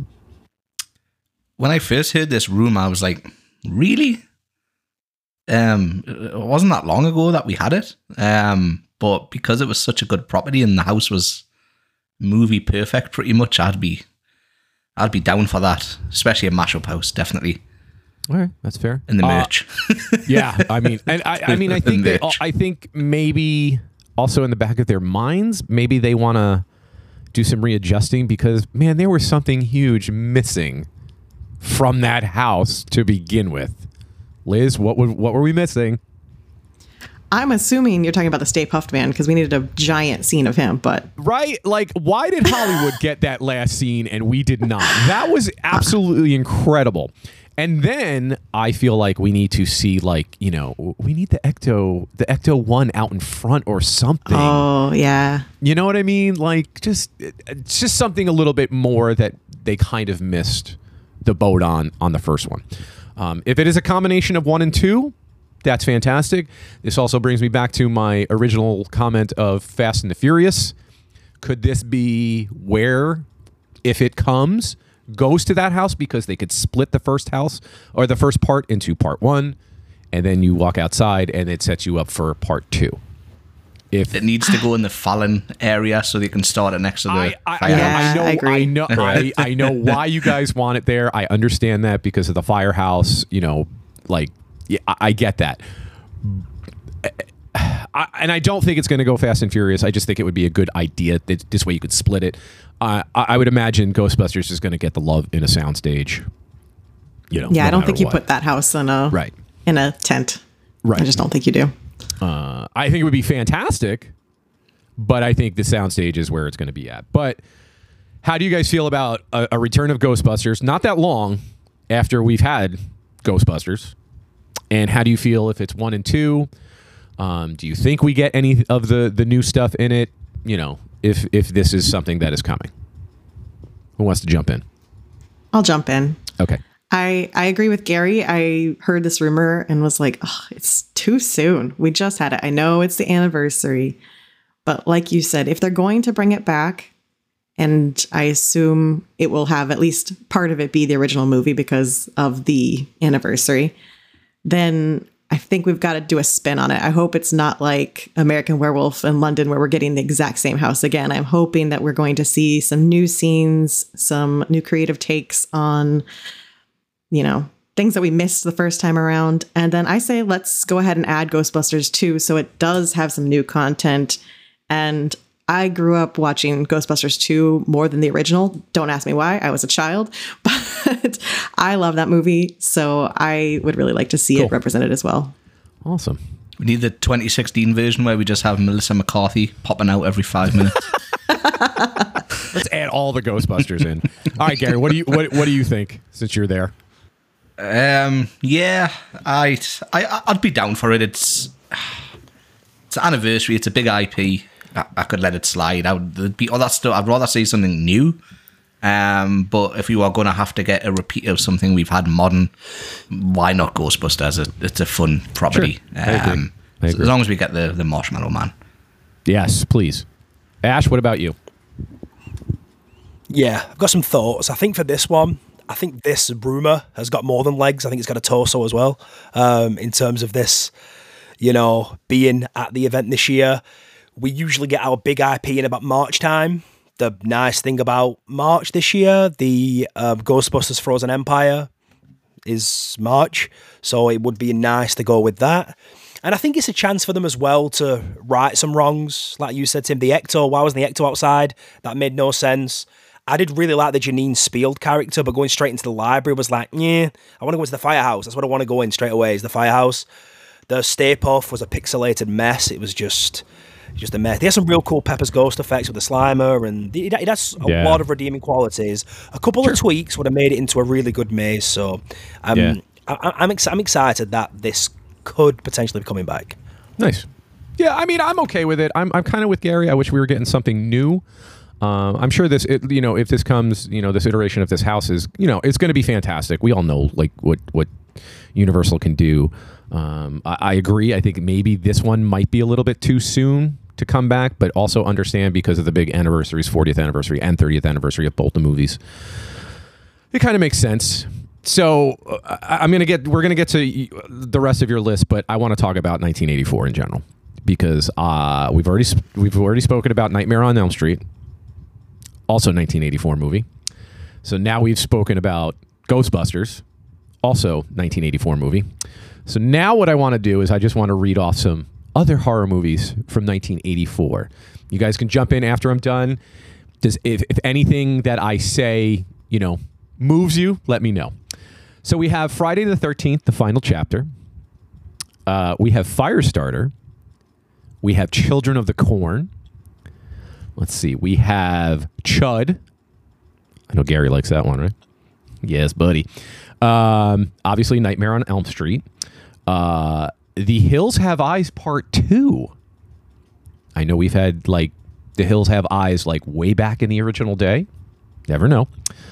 When I first heard this rumor, I was like, really? It wasn't that long ago that we had it. But because it was such a good property and the house was movie perfect pretty much, I'd be down for that, especially a mashup house, definitely. All right, that's fair. And the merch. Yeah, I mean, and I think maybe also in the back of their minds, maybe they want to do some readjusting because, man, there was something huge missing from that house to begin with. Liz, what were we missing? I'm assuming you're talking about the Stay Puft Man because we needed a giant scene of him, but... Right? Like, why did Hollywood get that last scene and we did not? That was absolutely incredible. And then I feel like we need to see, like, we need the Ecto 1 out in front or something. Oh, yeah. You know what I mean? Like, it's just something a little bit more that they kind of missed the boat on the first one. If it is a combination of 1 and 2, that's fantastic. This also brings me back to my original comment of Fast and the Furious. Could this be where, if it comes, goes to that house because they could split the first house or the first part into part 1, and then you walk outside and it sets you up for part 2? If it needs to go in the Fallon area so they can start it next to the firehouse. I know why you guys want it there. I understand that because of the firehouse, I get that. And I don't think it's going to go Fast and Furious. I just think it would be a good idea. This way you could split it. I would imagine Ghostbusters is going to get the love in a soundstage. I don't think you put that house in a tent. Right. I just don't think you do. I think it would be fantastic, but I think the soundstage is where it's going to be at. But how do you guys feel about a return of Ghostbusters? Not that long after we've had Ghostbusters. And how do you feel if it's 1 and 2? Do you think we get any of the new stuff in it? If this is something that is coming? Who wants to jump in? I'll jump in. Okay. I agree with Gary. I heard this rumor and was like, oh, it's too soon. We just had it. I know it's the anniversary. But like you said, if they're going to bring it back, and I assume it will have at least part of it be the original movie because of the anniversary, then I think we've got to do a spin on it. I hope it's not like American Werewolf in London where we're getting the exact same house again. I'm hoping that we're going to see some new scenes, some new creative takes on, things that we missed the first time around. And then I say, let's go ahead and add Ghostbusters 2 so it does have some new content. And I grew up watching Ghostbusters 2 more than the original. Don't ask me why. I was a child, but I love that movie. So I would really like to see it represented as well. Awesome. We need the 2016 version where we just have Melissa McCarthy popping out every 5 minutes. Let's add all the Ghostbusters in. All right, Gary, what do you think since you're there? Yeah, I'd be down for it. It's an anniversary. It's a big IP. I could let it slide. There'd be other stuff. I'd rather see something new. But if you are going to have to get a repeat of something we've had modern, why not Ghostbusters? It's a fun property. Sure. I agree. As long as we get the Marshmallow Man. Yes, please. Ash, what about you? Yeah, I've got some thoughts. I think for this one, I think this rumor has got more than legs. I think it's got a torso as well. In terms of this, being at the event this year. We usually get our big IP in about March time. The nice thing about March this year, the Ghostbusters Frozen Empire is March. So it would be nice to go with that. And I think it's a chance for them as well to right some wrongs. Like you said, Tim, the Ecto, why wasn't the Ecto outside? That made no sense. I did really like the Janine Spield character, but going straight into the library was like, I want to go into the firehouse. That's what I want to go in straight away, is the firehouse. The Stay Puft was a pixelated mess. It was just a mess. He has some real cool Pepper's Ghost effects with the Slimer, and it has a lot of redeeming qualities. A couple of tweaks would have made it into a really good maze. So I'm excited that this could potentially be coming back. Nice. Yeah, I mean, I'm okay with it. I'm kind of with Gary. I wish we were getting something new. I'm sure if this comes, this iteration of this house is, it's going to be fantastic. We all know like what Universal can do. I agree. I think maybe this one might be a little bit too soon to come back, but also understand because of the big anniversaries, 40th anniversary and 30th anniversary of both the movies. It kind of makes sense. So we're going to get to the rest of your list, but I want to talk about 1984 in general because we've already spoken about Nightmare on Elm Street, also 1984 movie. So now we've spoken about Ghostbusters, also 1984 movie. So now what I want to do is I just want to read off some other horror movies from 1984. You guys can jump in after I'm done. If anything that I say, moves you, let me know. So we have Friday the 13th, the final chapter. We have Firestarter. We have Children of the Corn. Let's see. We have Chud. I know Gary likes that one, right? Yes, buddy. Obviously, Nightmare on Elm Street. The Hills Have Eyes Part 2. I know we've had, The Hills Have Eyes, way back in the original day. Never know.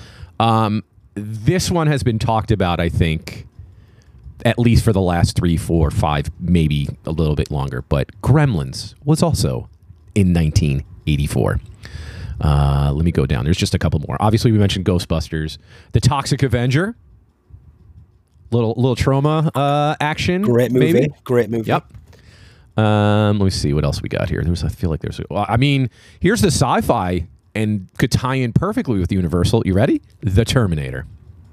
This one has been talked about, I think, at least for the last 3, 4, 5, maybe a little bit longer. But Gremlins was also in 1984. Let me go down. There's just a couple more. Obviously, we mentioned Ghostbusters. The Toxic Avenger. Little trauma action. Great movie. Maybe. Great movie. Yep. Let me see what else we got here. I feel like there's. Here's the sci-fi and could tie in perfectly with Universal. You ready? The Terminator.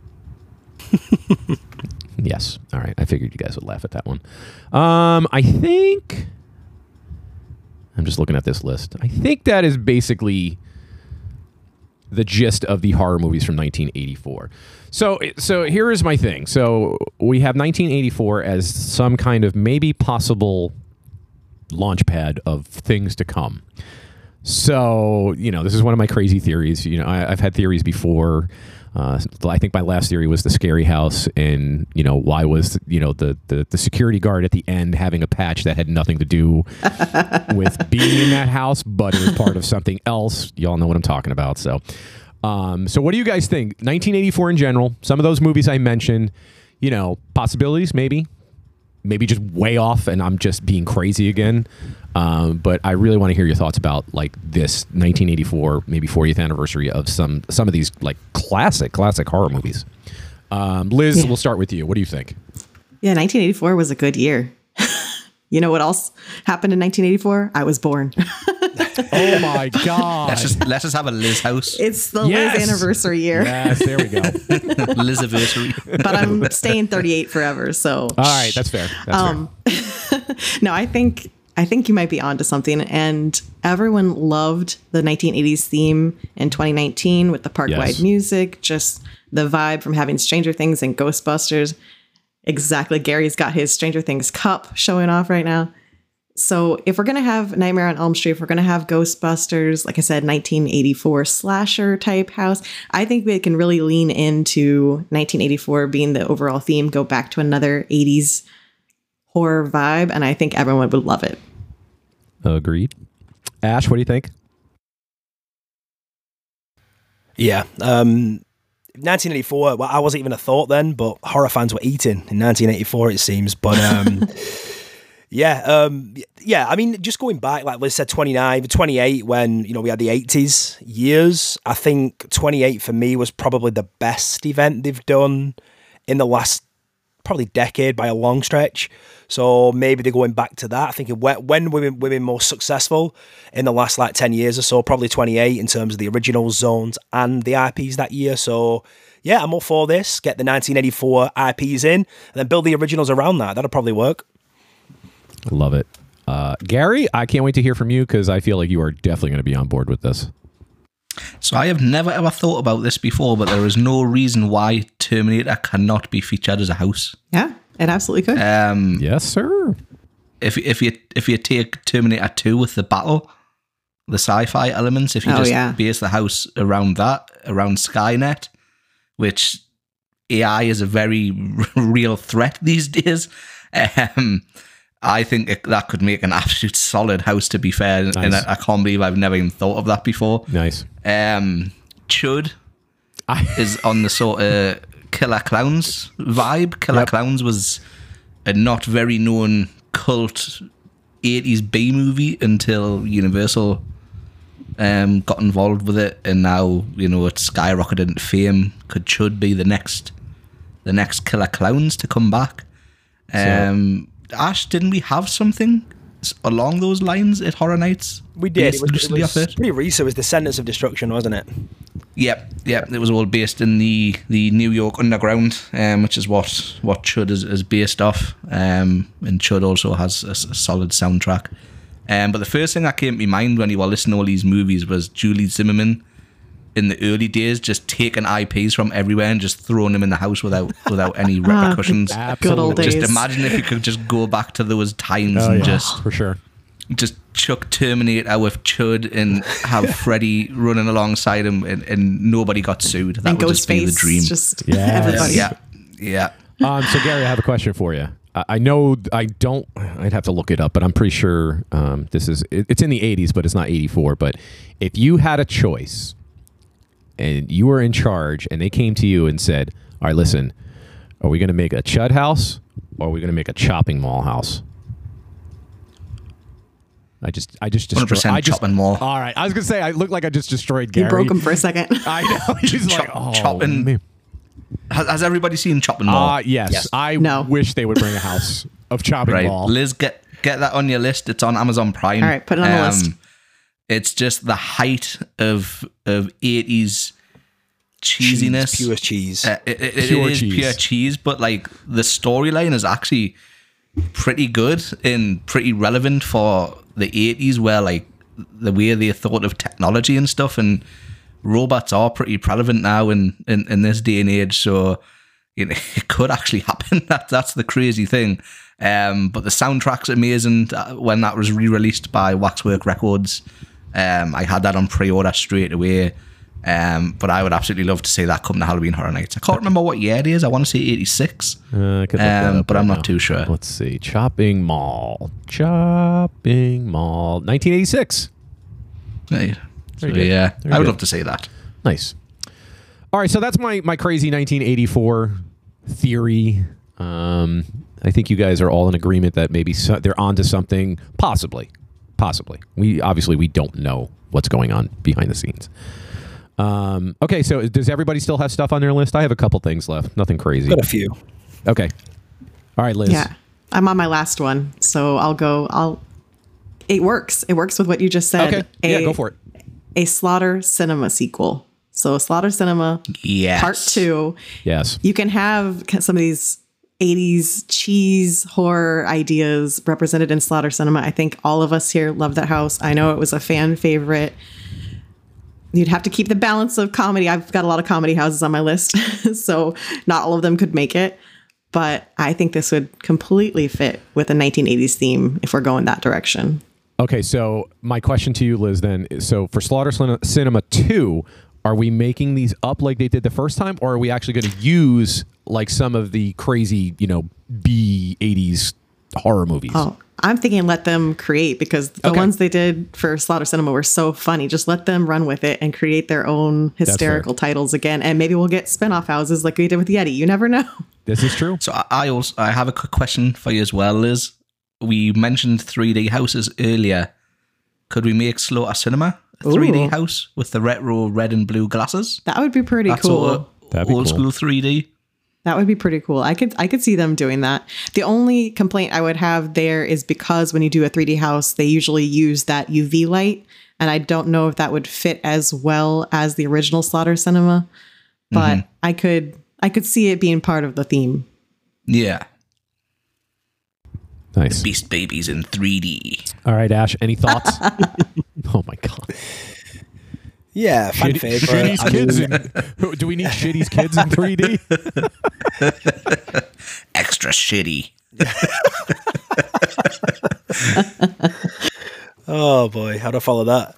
Yes. All right. I figured you guys would laugh at that one. I think. I'm just looking at this list. I think that is basically the gist of the horror movies from 1984. So here is my thing. So we have 1984 as some kind of maybe possible launch pad of things to come. So, this is one of my crazy theories. I've had theories before. I think my last theory was the scary house, and why was the security guard at the end having a patch that had nothing to do with being in that house, but it was part of something else. Y'all know what I'm talking about. So So what do you guys think? 1984 in general, some of those movies I mentioned, possibilities, maybe just way off and I'm just being crazy again. But I really want to hear your thoughts about like this 1984, maybe 40th anniversary of some of these like classic horror movies. Liz, we'll start with you. What do you think? Yeah, 1984 was a good year. You know what else happened in 1984? I was born. Oh my God. Let's just have a Liz house. It's the Liz anniversary year. Yes, there we go. Liz-anniversary. But I'm staying 38 forever, so. All right, that's fair. No, I think you might be onto something. And everyone loved the 1980s theme in 2019 with the park-wide music, just the vibe from having Stranger Things and Ghostbusters. Exactly. Gary's got his Stranger Things cup showing off right now. So if we're going to have Nightmare on Elm Street, if we're going to have Ghostbusters, like I said, 1984 slasher type house, I think we can really lean into 1984 being the overall theme, go back to another 80s horror vibe, and I think everyone would love it. Agreed. Ash, what do you think? Yeah. 1984, well, I wasn't even a thought then, but horror fans were eating in 1984, it seems. But yeah, I mean, just going back, like Liz said, 28, when, we had the 80s years, I think 28 for me was probably the best event they've done in the last probably decade by a long stretch. So maybe they're going back to that. I think when we've been most successful in the last like 10 years or so, probably 28 in terms of the original zones and the IPs that year. So yeah, I'm all for this. Get the 1984 IPs in and then build the originals around that. That'll probably work. Love it. Gary, I can't wait to hear from you because I feel like you are definitely going to be on board with this. So I have never ever thought about this before, but there is no reason why Terminator cannot be featured as a house. Yeah, it absolutely could. Yes, sir. If you take Terminator 2 with the battle, the sci-fi elements, if you base the house around that, around Skynet, which AI is a very real threat these days, I think that could make an absolute solid house, to be fair. Nice. And I can't believe I've never even thought of that before. Nice. Chud is on the sort of Killer Clowns vibe. Killer Clowns was a not very known cult 80s B movie until Universal got involved with it. And now, it's skyrocketed into fame. Could Chud be the next Killer Clowns to come back? Ash, didn't we have something along those lines at Horror Nights? We did. It was pretty recent. It was Descendants of Destruction, wasn't it? Yep. It was all based in the New York Underground, which is what Chud is based off. And Chud also has a solid soundtrack. But the first thing that came to my mind when you were listening to all these movies was Julie Zimmerman in the early days, just taking IPs from everywhere and just throwing them in the house without any repercussions. Good old days. Just imagine if you could just go back to those times and just for sure, just chuck Terminator with Chud and have Freddy running alongside him, and nobody got sued. That would just be the dream. Just everybody. Yeah. So Gary, I have a question for you. I know I'd have to look it up, but I'm pretty sure it's in the 80s, but it's not 84. But if you had a choice and you were in charge and they came to you and said, all right, listen, are we going to make a Chud house or are we going to make a chopping mall house? I just 100% chopping mall. All right. I was going to say, I look like I just destroyed Gary. You broke him for a second. I know. He's like, chopping. Man. Has everybody seen Chopping Mall? Yes. I wish they would bring a house of Chopping Mall. Liz, get that on your list. It's on Amazon Prime. All right, put it on the list. It's just the height of 80s cheesiness. Pure cheese. It is pure cheese, but like the storyline is actually pretty good and pretty relevant for the 80s, where like the way they thought of technology and stuff, and robots are pretty prevalent now in this day and age. So it could actually happen. That's the crazy thing. But the soundtrack's amazing. When that was re-released by Waxwork Records, I had that on pre-order straight away. But I would absolutely love to see that come to Halloween Horror Nights. I can't remember what year it is. I want to say 86. But I'm not too sure. Let's see. Chopping Mall. 1986. Right. So, yeah, I would love to see that. Nice. All right, so that's my crazy 1984 theory. I think you guys are all in agreement that maybe they're onto something, possibly. We don't know what's going on behind the scenes. Okay, so does everybody still have stuff on their list? I have a couple things left. Nothing crazy. Got a few. Okay. All right, Liz. Yeah, I'm on my last one, so I'll go. It works. It works with what you just said. Okay. Yeah, go for it. A Slaughter Cinema sequel. So Slaughter Cinema Yes. Part 2. Yes. You can have some of these 80s cheese horror ideas represented in Slaughter Cinema. I think all of us here love that house. I know it was a fan favorite. You'd have to keep the balance of comedy. I've got a lot of comedy houses on my list, so not all of them could make it. But I think this would completely fit with a 1980s theme if we're going that direction. Okay, so my question to you, Liz, then, so for Slaughter Cinema 2, are we making these up like they did the first time, or are we actually going to use like some of the crazy, B-80s horror movies? Oh, I'm thinking let them create, because the ones they did for Slaughter Cinema were so funny. Just let them run with it and create their own hysterical titles again. And maybe we'll get spin-off houses like we did with Yeti. You never know. This is true. So I have a quick question for you as well, Liz. We mentioned 3D houses earlier. Could we make Slaughter Cinema a 3D house with the retro red and blue glasses? That would be pretty That's cool. That'd be old cool. school 3D. That would be pretty cool. I could see them doing that. The only complaint I would have there is because when you do a 3D house, they usually use that UV light, and I don't know if that would fit as well as the original Slaughter Cinema. But I could see it being part of the theme. Yeah. Nice. Beast Babies in 3D. All right, Ash, any thoughts? Oh, my God. Yeah, fan favorite. Shitty's kids. Do we need Shitty's kids in 3D? Extra shitty. Oh boy, how do I follow that?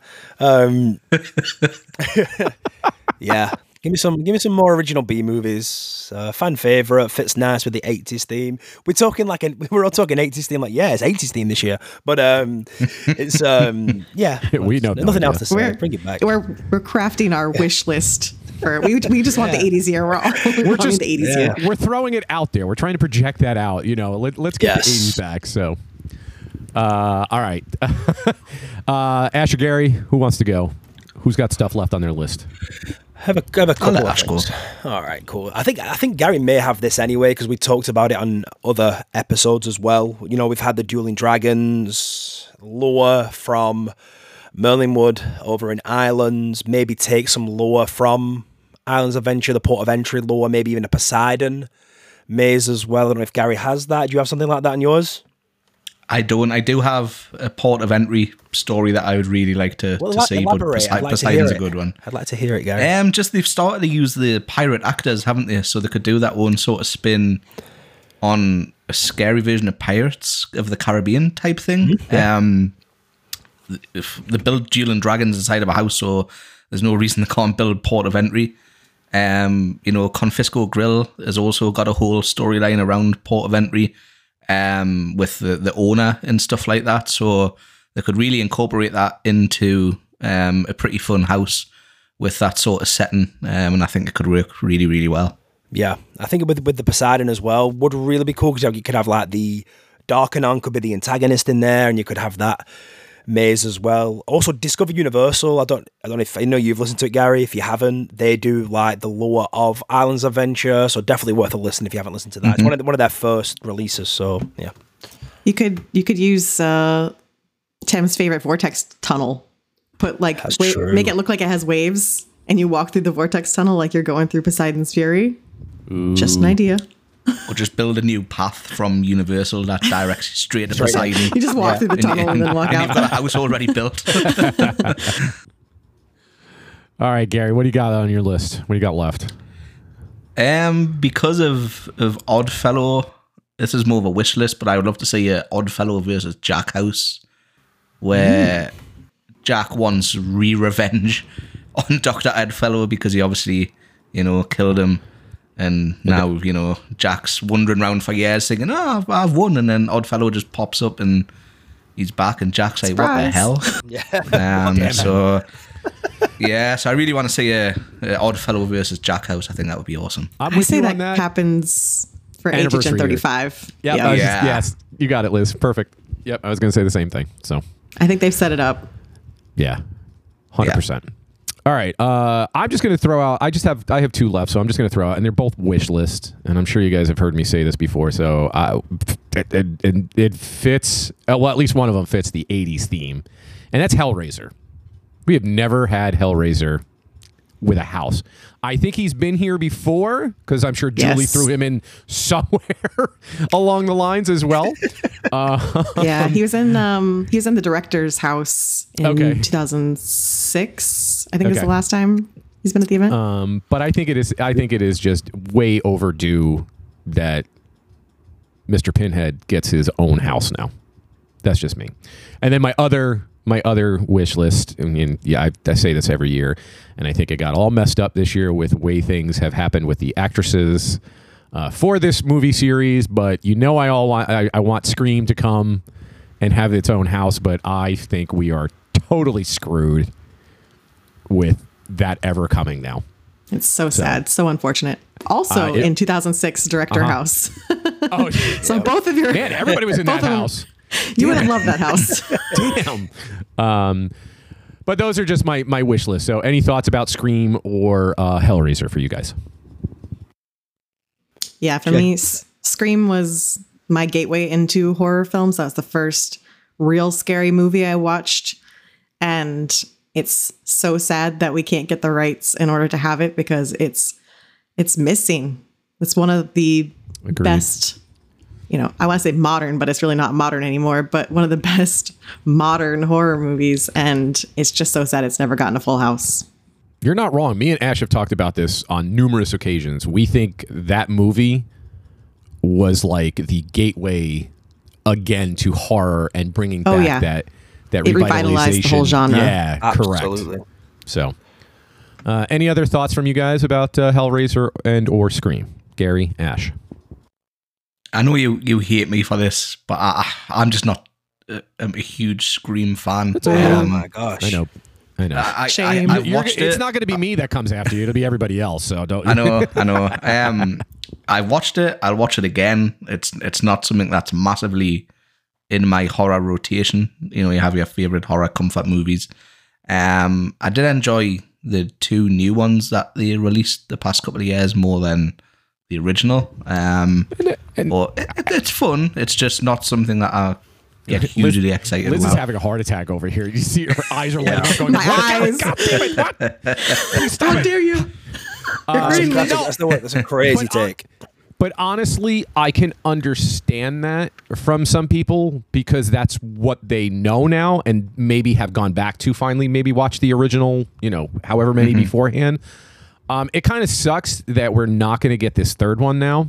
Yeah, give me some more original B movies. Fan favorite, fits nice with the 80s theme. We're talking we're all talking 80s theme. Like, yeah, it's 80s theme this year, but it's yeah. We know nothing else to say. Bring it back. We're crafting our wish list. We just want the 80s year. We're just the 80s year. We're throwing it out there. We're trying to project that out. Let's get the 80s back. So, all right. Ash or Gary, who wants to go? Who's got stuff left on their list? Have a couple of Ash go. things. All right, cool. I think Gary may have this anyway because we talked about it on other episodes as well. We've had the Dueling Dragons lore from Merlinwood over in Islands. Maybe take some lore from Islands Adventure, the Port of Entry lore. Maybe even a Poseidon maze as well. I don't know if Gary has that. Do you have something like that in yours? I don't. I do have a Port of Entry story that I would really like to see, but Poseidon's a good one. I'd like to hear it, Gary. Just they've started to use the pirate actors, haven't they? So they could do that own sort of spin on a scary version of Pirates of the Caribbean type thing. If they build Dueling Dragons inside of a house, so there's no reason they can't build Port of Entry. Confisco Grill has also got a whole storyline around Port of Entry. With the owner and stuff like that, so they could really incorporate that into a pretty fun house with that sort of setting, and I think it could work really, really well. Yeah, I think with the Poseidon as well would really be cool because you could have like the Darkanon could be the antagonist in there, and you could have that maze as well. Also, Discover Universal. I don't know if you've listened to it, Gary. If you haven't, they do like the lore of Islands Adventure, so definitely worth a listen if you haven't listened to that. It's one of their first releases. So yeah, you could use Tim's favorite vortex tunnel. Put make it look like it has waves, and you walk through the vortex tunnel like you're going through Poseidon's Fury. Ooh. Just an idea. Or just build a new path from Universal that directs you straight to Poseidon. You just walk through the tunnel and then walk out. And you've got a house already built. All right, Gary, what do you got on your list? What do you got left? Because of Oddfellow, this is more of a wish list, but I would love to see a Oddfellow versus Jack house, where Jack wants revenge on Dr. Oddfellow because he obviously, killed him. And now, Jack's wandering around for years thinking, oh, I've won. And then Oddfellow just pops up and he's back. And Jack's like, what the hell? Yeah. So Yeah, so I really want to see a Oddfellow versus Jack House. I think that would be awesome. I'm I with say you that, on that. happens for Anniversary HHN year. 35. Yep, Yeah. yes, you got it, Liz. Perfect. Yep, I was going to say the same thing. So, I think they've set it up. yeah, 100%. All right, I'm just going to throw out. I have two left, so I'm just going to throw out, and they're both wish list. And I'm sure you guys have heard me say this before, so it fits. Well, at least one of them fits the '80s theme, and that's Hellraiser. We have never had Hellraiser with a house. I think he's been here before because I'm sure Julie Yes. threw him in somewhere along the lines as well. Yeah, he was in the director's house in Okay. 2006. I think was Okay. the last time he's been at the event. But I think it is just way overdue that Mr. Pinhead gets his own house now. That's just me. And then my other wish list, I mean, yeah, I say this every year, and I think it got all messed up this year with way things have happened with the actresses for this movie series. But I want Scream to come and have its own house, but I think we are totally screwed with that ever coming now. It's so sad, so unfortunate. Also, in 2006, Director House. Oh, So both of your man, everybody was in both that of them- house. You would have loved that house. Damn. But those are just my wish list. So any thoughts about Scream or Hellraiser for you guys? Yeah, for me, Scream was my gateway into horror films. That was the first real scary movie I watched. And it's so sad that we can't get the rights in order to have it because it's missing. It's one of the Agreed. best, I want to say modern, but it's really not modern anymore, but one of the best modern horror movies. And it's just so sad it's never gotten a full house. You're not wrong. Me and Ash have talked about this on numerous occasions. We think that movie was like the gateway again to horror and bringing back that It revitalized the whole genre. Yeah, Absolutely. correct. So, any other thoughts from you guys about Hellraiser and or Scream? Gary, Ash. I know you hate me for this, but I'm just not a huge Scream fan. Oh my gosh. I know. Shame. I've watched It's it. not going to be me that comes after you. It'll be everybody else. So don't. I know. I watched it. I'll watch it again. It's not something that's massively in my horror rotation. You have your favorite horror comfort movies. I did enjoy the two new ones that they released the past couple of years more than the original. But it's fun. It's just not something that I get hugely excited Liz about. is having a heart attack over here. You see her eyes are lighting up. Going, My eyes. God damn it! What? Please stop How it. dare you? That's a crazy take. But honestly, I can understand that from some people because that's what they know now and maybe have gone back to finally maybe watch the original, however many beforehand. It kind of sucks that we're not going to get this third one now.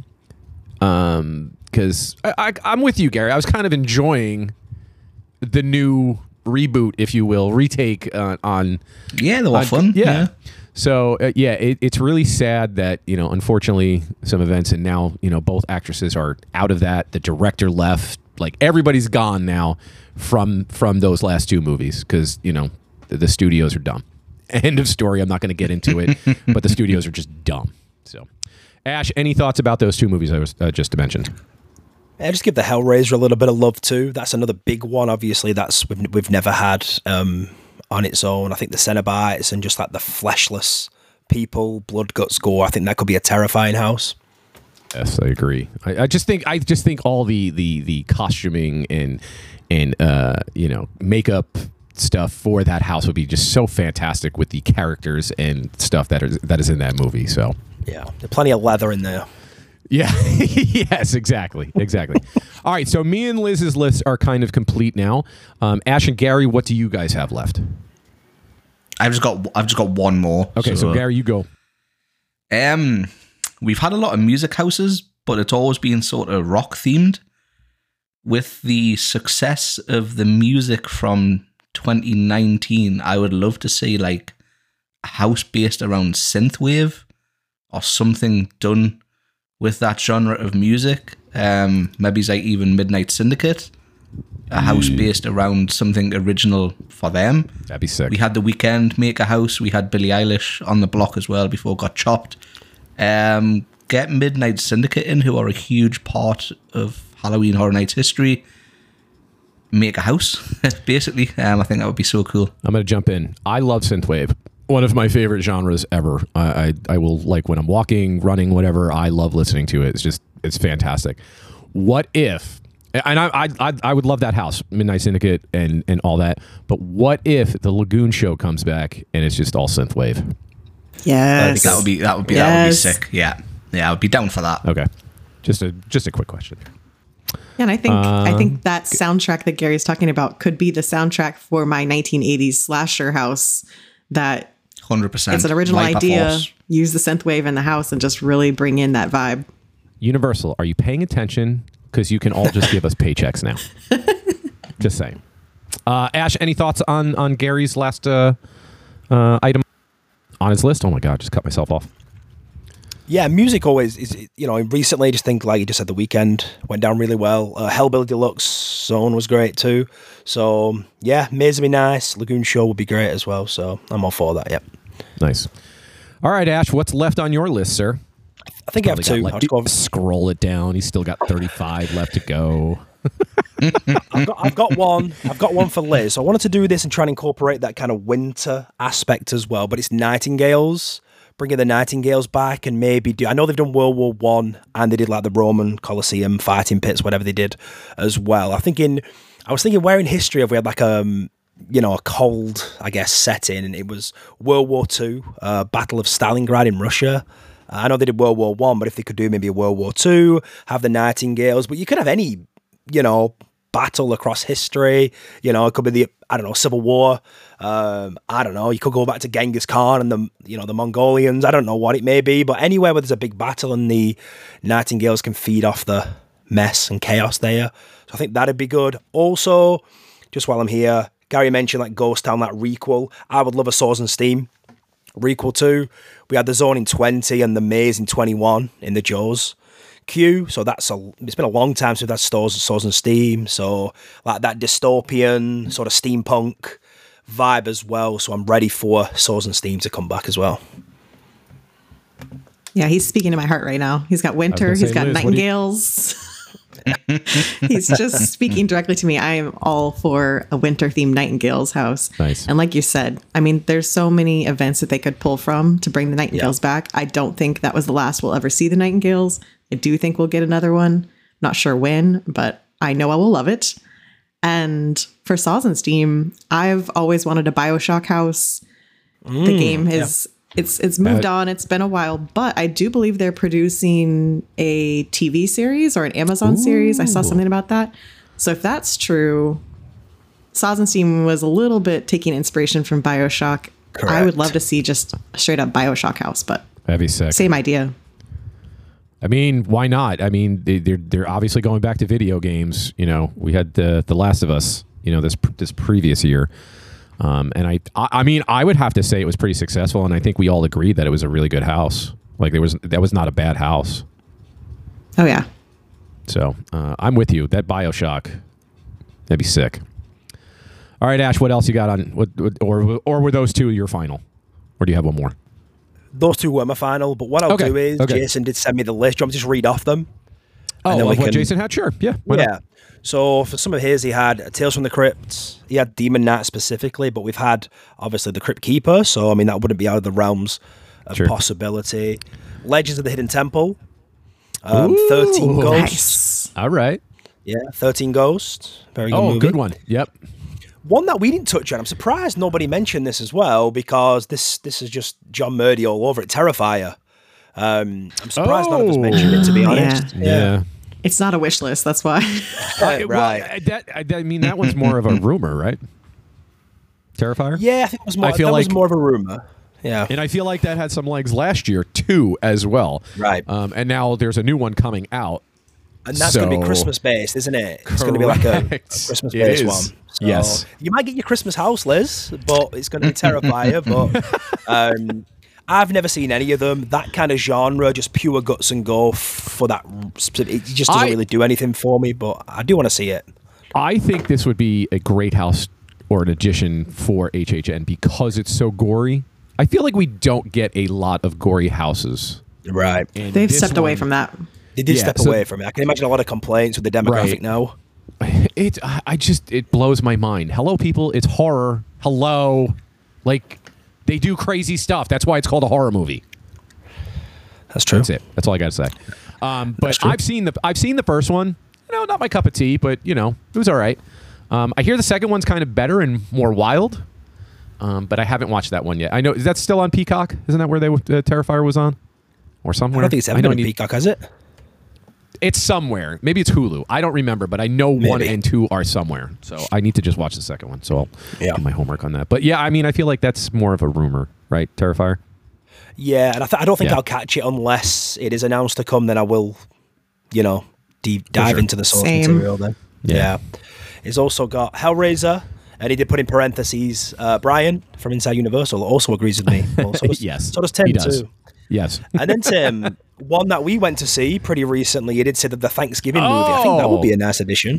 Because I'm with you, Gary. I was kind of enjoying the new reboot, if you will, retake on. Yeah, they were fun. Yeah. So it's really sad that unfortunately some events and now both actresses are out of that. The director left. Like everybody's gone now from those last two movies because the studios are dumb. End of story. I'm not going to get into it, but the studios are just dumb. So, Ash, any thoughts about those two movies I was just mentioned? Yeah, just give the Hellraiser a little bit of love too. That's another big one. Obviously, that's we've never had on its own. I think the Cenobites and just like the fleshless people, blood, guts, gore. I think that could be a terrifying house. Yes, I agree. I just think all the costuming and makeup stuff for that house would be just so fantastic with the characters and stuff that is in that movie. So Yeah, there's plenty of leather in there. yeah, yes, exactly. All right, so me and Liz's lists are kind of complete now. Ash and Gary, what do you guys have left? I've just got one more. Okay, so Gary, you go. We've had a lot of music houses, but it's always been sort of rock themed. With the success of the music from 2019, I would love to see like a house based around synthwave or something done with that genre of music. Maybe it's like even Midnight Syndicate. a house based around something original for them. That'd be sick. We had The Weeknd make a house. We had Billie Eilish on the block as well before it got chopped. Get Midnight Syndicate in, who are a huge part of Halloween Horror Nights history. Make a house, basically. I think that would be so cool. I'm going to jump in. I love synthwave. One of my favorite genres ever. I will, like, when I'm walking, running, whatever, I love listening to it. It's fantastic. What if, and I would love that house, Midnight Syndicate and all that, but what if the Lagoon Show comes back and it's just all synthwave? Yes. I think that would be sick. Yeah, I would be down for that. Okay. Just a quick question. Yeah, and I think that soundtrack that Gary's talking about could be the soundtrack for my 1980s slasher house. That 100%. It's an original idea. Use the synthwave in the house and just really bring in that vibe. Universal, are you paying attention? Because you can all just give us paychecks now. Just saying. Ash, any thoughts on Gary's last item on his list? Oh my God, just cut myself off. Yeah, music always is, recently I just think, like you just said, The Weeknd went down really well. Hellbilly Deluxe Zone was great too. So, yeah, Maze would be nice. Lagoon Show would be great as well. So, I'm all for that, yep. Nice. All right, Ash, what's left on your list, sir? I think I have two. I'll just go over. Scroll it down. He's still got 35 left to go. I've got one. I've got one for Liz. I wanted to do this and try and incorporate that kind of winter aspect as well, but it's Nightingales. Bringing the Nightingales back and maybe do. I know they've done World War One and they did like the Roman Colosseum fighting pits, whatever they did as well. I was thinking, where in history have we had like a cold, I guess, setting? And it was World War Two, Battle of Stalingrad in Russia. I know they did World War One, but if they could do maybe a World War Two, have the Nightingales, but you could have any, battle across history. It could be the Civil War. I don't know. You could go back to Genghis Khan and the Mongolians. I don't know what it may be, but anywhere where there's a big battle and the Nightingales can feed off the mess and chaos there. So I think that'd be good. Also, just while I'm here, Gary mentioned like Ghost Town, that requel. I would love a Swords and Steam requel too. We had the Zone in 20 and the Maze in 21 in the Jaws queue. So it's been a long time since we've had Swords and Steam. So like that dystopian sort of steampunk vibe as well. So I'm ready for Swords and Steam to come back as well. Yeah, he's speaking to my heart right now. He's got winter. He's got Liz, Nightingales. He's just speaking directly to me. I am all for a winter-themed Nightingales house. Nice. And like you said, I mean, there's so many events that they could pull from to bring the Nightingales back. I don't think that was the last we'll ever see the Nightingales. I do think we'll get another one. Not sure when, but I know I will love it. And for Swords and Steam, I've always wanted a BioShock house. The game is it's moved on. It's been a while, but I do believe they're producing a TV series or an Amazon series. I saw something about that. So if that's true, Swords and Steam was a little bit taking inspiration from BioShock. Correct. I would love to see just a straight up BioShock house, but that'd be sick. Same idea. I mean, why not? I mean, they're obviously going back to video games. We had the Last of Us, this previous year. And I mean, I would have to say it was pretty successful, and I think we all agreed that it was a really good house. Like that was not a bad house. Oh yeah. So I'm with you. That BioShock, that'd be sick. All right, Ash, what else you got on? Or were those two your final, or do you have one more? Those two were my final, but what I'll do is Jason did send me the list. Do you want me to just read off them? Oh, what Jason had? Sure. Yeah. Yeah. So for some of his, he had Tales from the Crypt. He had Demon Knight specifically, but we've had, obviously, the Crypt Keeper. So, I mean, that wouldn't be out of the realms of possibility. Legends of the Hidden Temple. 13 Ghosts. Nice. All right. Yeah, 13 Ghosts. Very good movie. Good one. Yep. One that we didn't touch on. I'm surprised nobody mentioned this as well, because this is just John Murdy all over it. Terrifier. I'm surprised none of us mentioned it, to be honest. Yeah. It's not a wish list. That's why. Right. I mean, that one's more of a rumor, right? Terrifier? Yeah, I think it was more, was more of a rumor. Yeah. And I feel like that had some legs last year, too, as well. Right. And now there's a new one coming out. And that's going to be Christmas-based, isn't it? It's going to be like a Christmas-based one. So yes. You might get your Christmas house, Liz, but it's going to be Terrifier. But I've never seen any of them. That kind of genre, just pure guts and go for that. It just doesn't really do anything for me, but I do want to see it. I think this would be a great house or an addition for HHN because it's so gory. I feel like we don't get a lot of gory houses. Right. And They've this stepped away one- from that. They did Yeah, step so- away from it. I can imagine a lot of complaints with the demographic Right. now. It blows my mind. Hello, people. It's horror. Hello. Like, they do crazy stuff. That's why it's called a horror movie. That's true. That's it. That's all I got to say. But true. I've seen the first one. Not my cup of tea, but it was all right. I hear the second one's kind of better and more wild. But I haven't watched that one yet. I know, is that still on Peacock? Isn't that where Terrifier was on, or I somewhere? don't think it's ever been on Peacock, has it? It's somewhere. Maybe it's Hulu. I don't remember, but I know 1 and 2 are somewhere. So I need to just watch the second one. So I'll do my homework on that. But yeah, I mean, I feel like that's more of a rumor, right? Terrifier. Yeah, and I don't think Yeah. I'll catch it unless it is announced to come. Then I will, dive sure. into the source Same. material. Then, yeah. It's also got Hellraiser, and he did put in parentheses Brian from Inside Universal also agrees with me. Well, so does, Yes, so does Tim he does. too. Yes. And then Tim, one that we went to see pretty recently, he did say that the Thanksgiving movie. I think that would be a nice addition.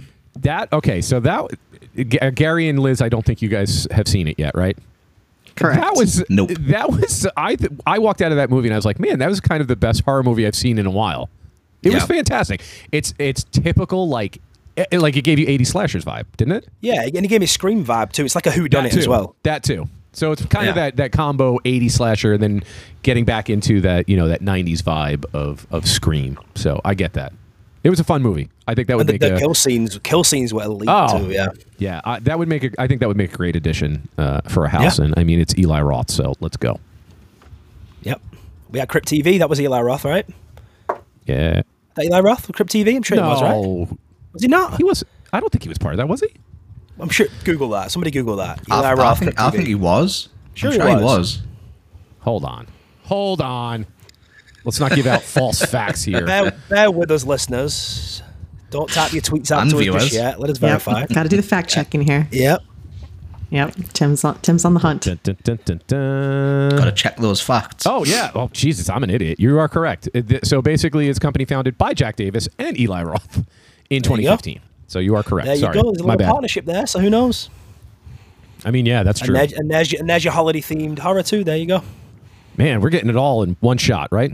Gary and Liz, I don't think you guys have seen it yet, right? Correct. Nope. I walked out of that movie and I was like, man, that was kind of the best horror movie I've seen in a while. It was fantastic. It's typical, like it gave you 80 slashers vibe, didn't it? Yeah, and he gave me a Scream vibe too. It's like a whodunit as well. That too. So it's kind of that combo 80 slasher and then getting back into that, that 90s vibe of Scream. So I get that. It was a fun movie. I think that would And make the kill scenes were elite too. Yeah. Yeah, I think that would make a great addition for a house. Yeah. And I mean, it's Eli Roth, so let's go. Yep. We had Crypt TV. That was Eli Roth, right? Yeah. That Eli Roth with Crypt TV? I'm sure it was, right? Was he not? He was. I don't think he was part of that, was he? I'm sure. Google that. Somebody Google that. Eli I Roth. think Crypt TV. he was. Sure I'm he sure he was. was. Hold on. Let's not give out false facts here. Bear with us, listeners. Don't tap your tweets out And to us viewers. just yet. Let us verify. Got to do the fact checking here. Yep. Yep. Tim's on the hunt. Dun, dun, dun, dun, dun. Got to check those facts. Oh, yeah. Oh, Jesus, I'm an idiot. You are correct. So basically, it's a company founded by Jack Davis and Eli Roth in 2015. So you are correct. There you Sorry. go. There's a My little bad. partnership there, so who knows? I mean, yeah, that's true. And there's your holiday themed horror too. There you go. Man, we're getting it all in one shot, right?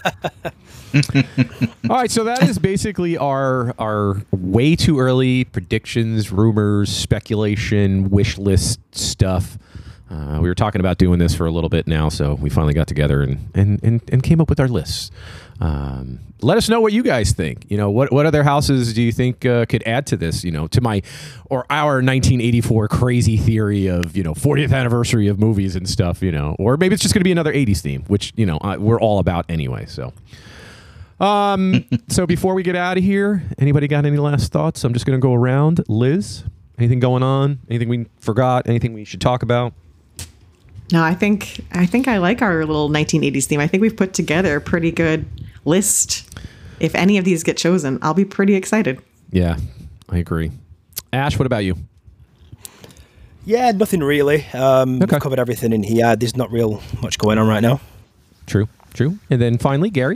All right, so that is basically our way too early predictions, rumors, speculation, wish list stuff. We were talking about doing this for a little bit now, so we finally got together and came up with our lists. Let us know what you guys think. What other houses do you think could add to this? To our 1984 crazy theory of 40th anniversary of movies and stuff. Or maybe it's just going to be another 80s theme, which we're all about anyway. So, so before we get out of here, anybody got any last thoughts? I'm just going to go around. Liz, anything going on? Anything we forgot? Anything we should talk about? No, I think I like our little 1980s theme. I think we've put together a pretty good list. If any of these get chosen, I'll be pretty excited. Yeah, I agree. Ash, what about you? Yeah, nothing really. We've covered everything in here. There's not real much going on right now. True. And then finally, Gary.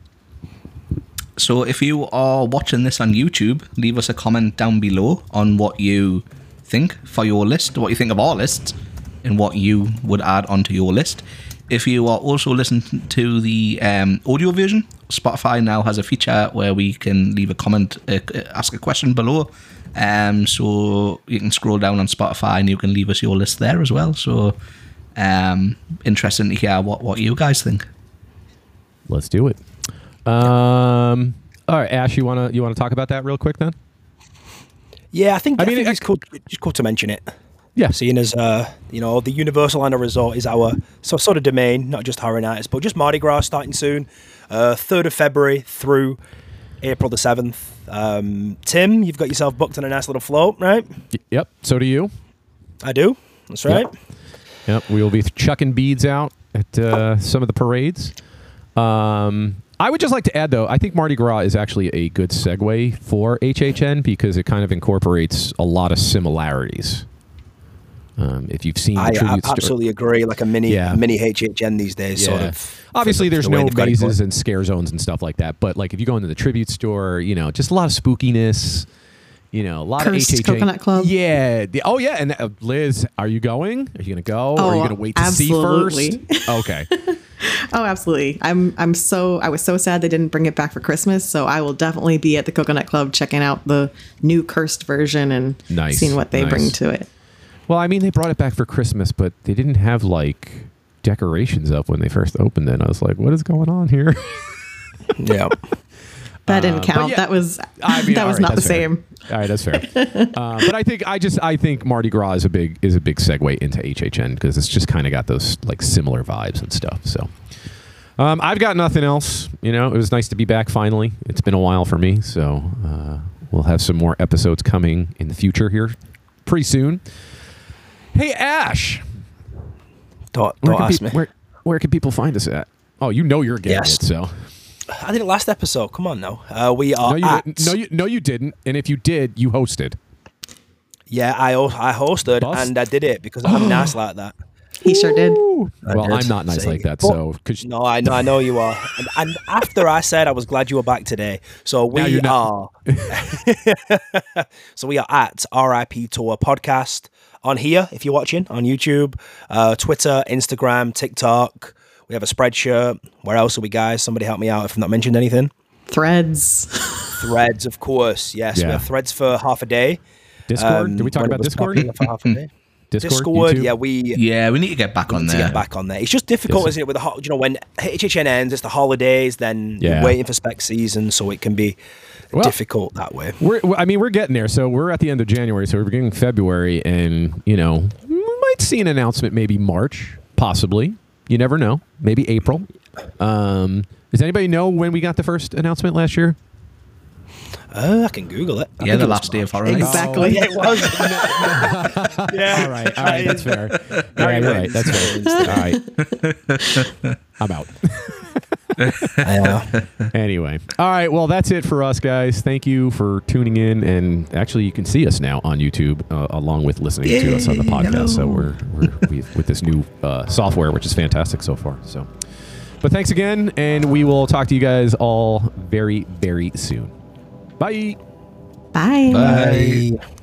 So if you are watching this on YouTube, leave us a comment down below on what you think for your list, what you think of our lists, and what you would add onto your list. If you are also listening to the audio version, Spotify now has a feature where we can leave a comment, ask a question below. So you can scroll down on Spotify and you can leave us your list there as well. So interesting to hear what you guys think. Let's do it. All right, Ash, you wanna talk about that real quick then? Yeah, I think mean, it's cool to mention it. Yeah. Seeing as the Universal Orlando Resort is our sort of domain, not just Horror Nights, but just Mardi Gras starting soon, 3rd of February through April the 7th. Tim, you've got yourself booked on a nice little float, right? Yep. So do you. I do. That's right. Yep. We will be chucking beads out at some of the parades. I would just like to add, though, I think Mardi Gras is actually a good segue for HHN because it kind of incorporates a lot of similarities. If you've seen the I tribute absolutely agree. Like a mini HHN these days, sort of. Obviously, there's the way no they've got it mazes going. and scare zones and stuff like that. But like if you go into the tribute store, just a lot of spookiness. You know, a lot Cursed of HHA. Coconut Club? Yeah. Oh, yeah. And Liz, are you going? Are you going to go? Or are you going to wait to absolutely. see first? Okay. Oh, absolutely. I was so sad they didn't bring it back for Christmas, so I will definitely be at the Coconut Club checking out the new cursed version and seeing what they bring to it. Well, I mean, they brought it back for Christmas, but they didn't have like decorations up when they first opened it. I was like, what is going on here? Yeah. That didn't count. yeah, that was I mean, that was all right, not the that's fair. same. All right, that's fair. But I think Mardi Gras is a big segue into HHN because it's just kind of got those like similar vibes and stuff. So I've got nothing else. You know, it was nice to be back finally. It's been a while for me, so we'll have some more episodes coming in the future here pretty soon. Hey, Ash. Don't ask me. Where can people find us at? Oh, you know you're getting it, so. I did it last episode. Come on now. We are No, you didn't. And if you did, you hosted. Yeah, I hosted and I did it because I'm nice like that. He sure did. Well, I'm not nice like that, so. No, I know you are. And after I said I was glad you were back today, so we are. So we are at RIP Tour Podcast on here, if you're watching, on YouTube, Twitter, Instagram, TikTok. We have a Spreadshirt. Where else are we, guys? Somebody help me out if I've not mentioned anything. Threads. Threads, of course. Yes, we have Threads for half a day. Discord? Did we talk about Discord? For half a day. Discord, yeah, we need to get back on there. It's just difficult, isn't it? With when HHN ends, it's the holidays, then you're waiting for spec season, so it can be difficult that way. We're getting there. So we're at the end of January, so we're beginning February, and we might see an announcement maybe March, possibly. You never know. Maybe April. Does anybody know when we got the first announcement last year? I can Google it. Yeah, the last day of Horror Nights. Exactly. Yeah, it was. Yeah. All right. That's fair. Yeah, you're right. That's fair. All right. I'm out. Anyway. All right. Well, that's it for us, guys. Thank you for tuning in. And actually, you can see us now on YouTube along with listening to us on the podcast. So we're with this new software, which is fantastic so far. So, but thanks again. And we will talk to you guys all very, very soon. Bye. Bye. Bye.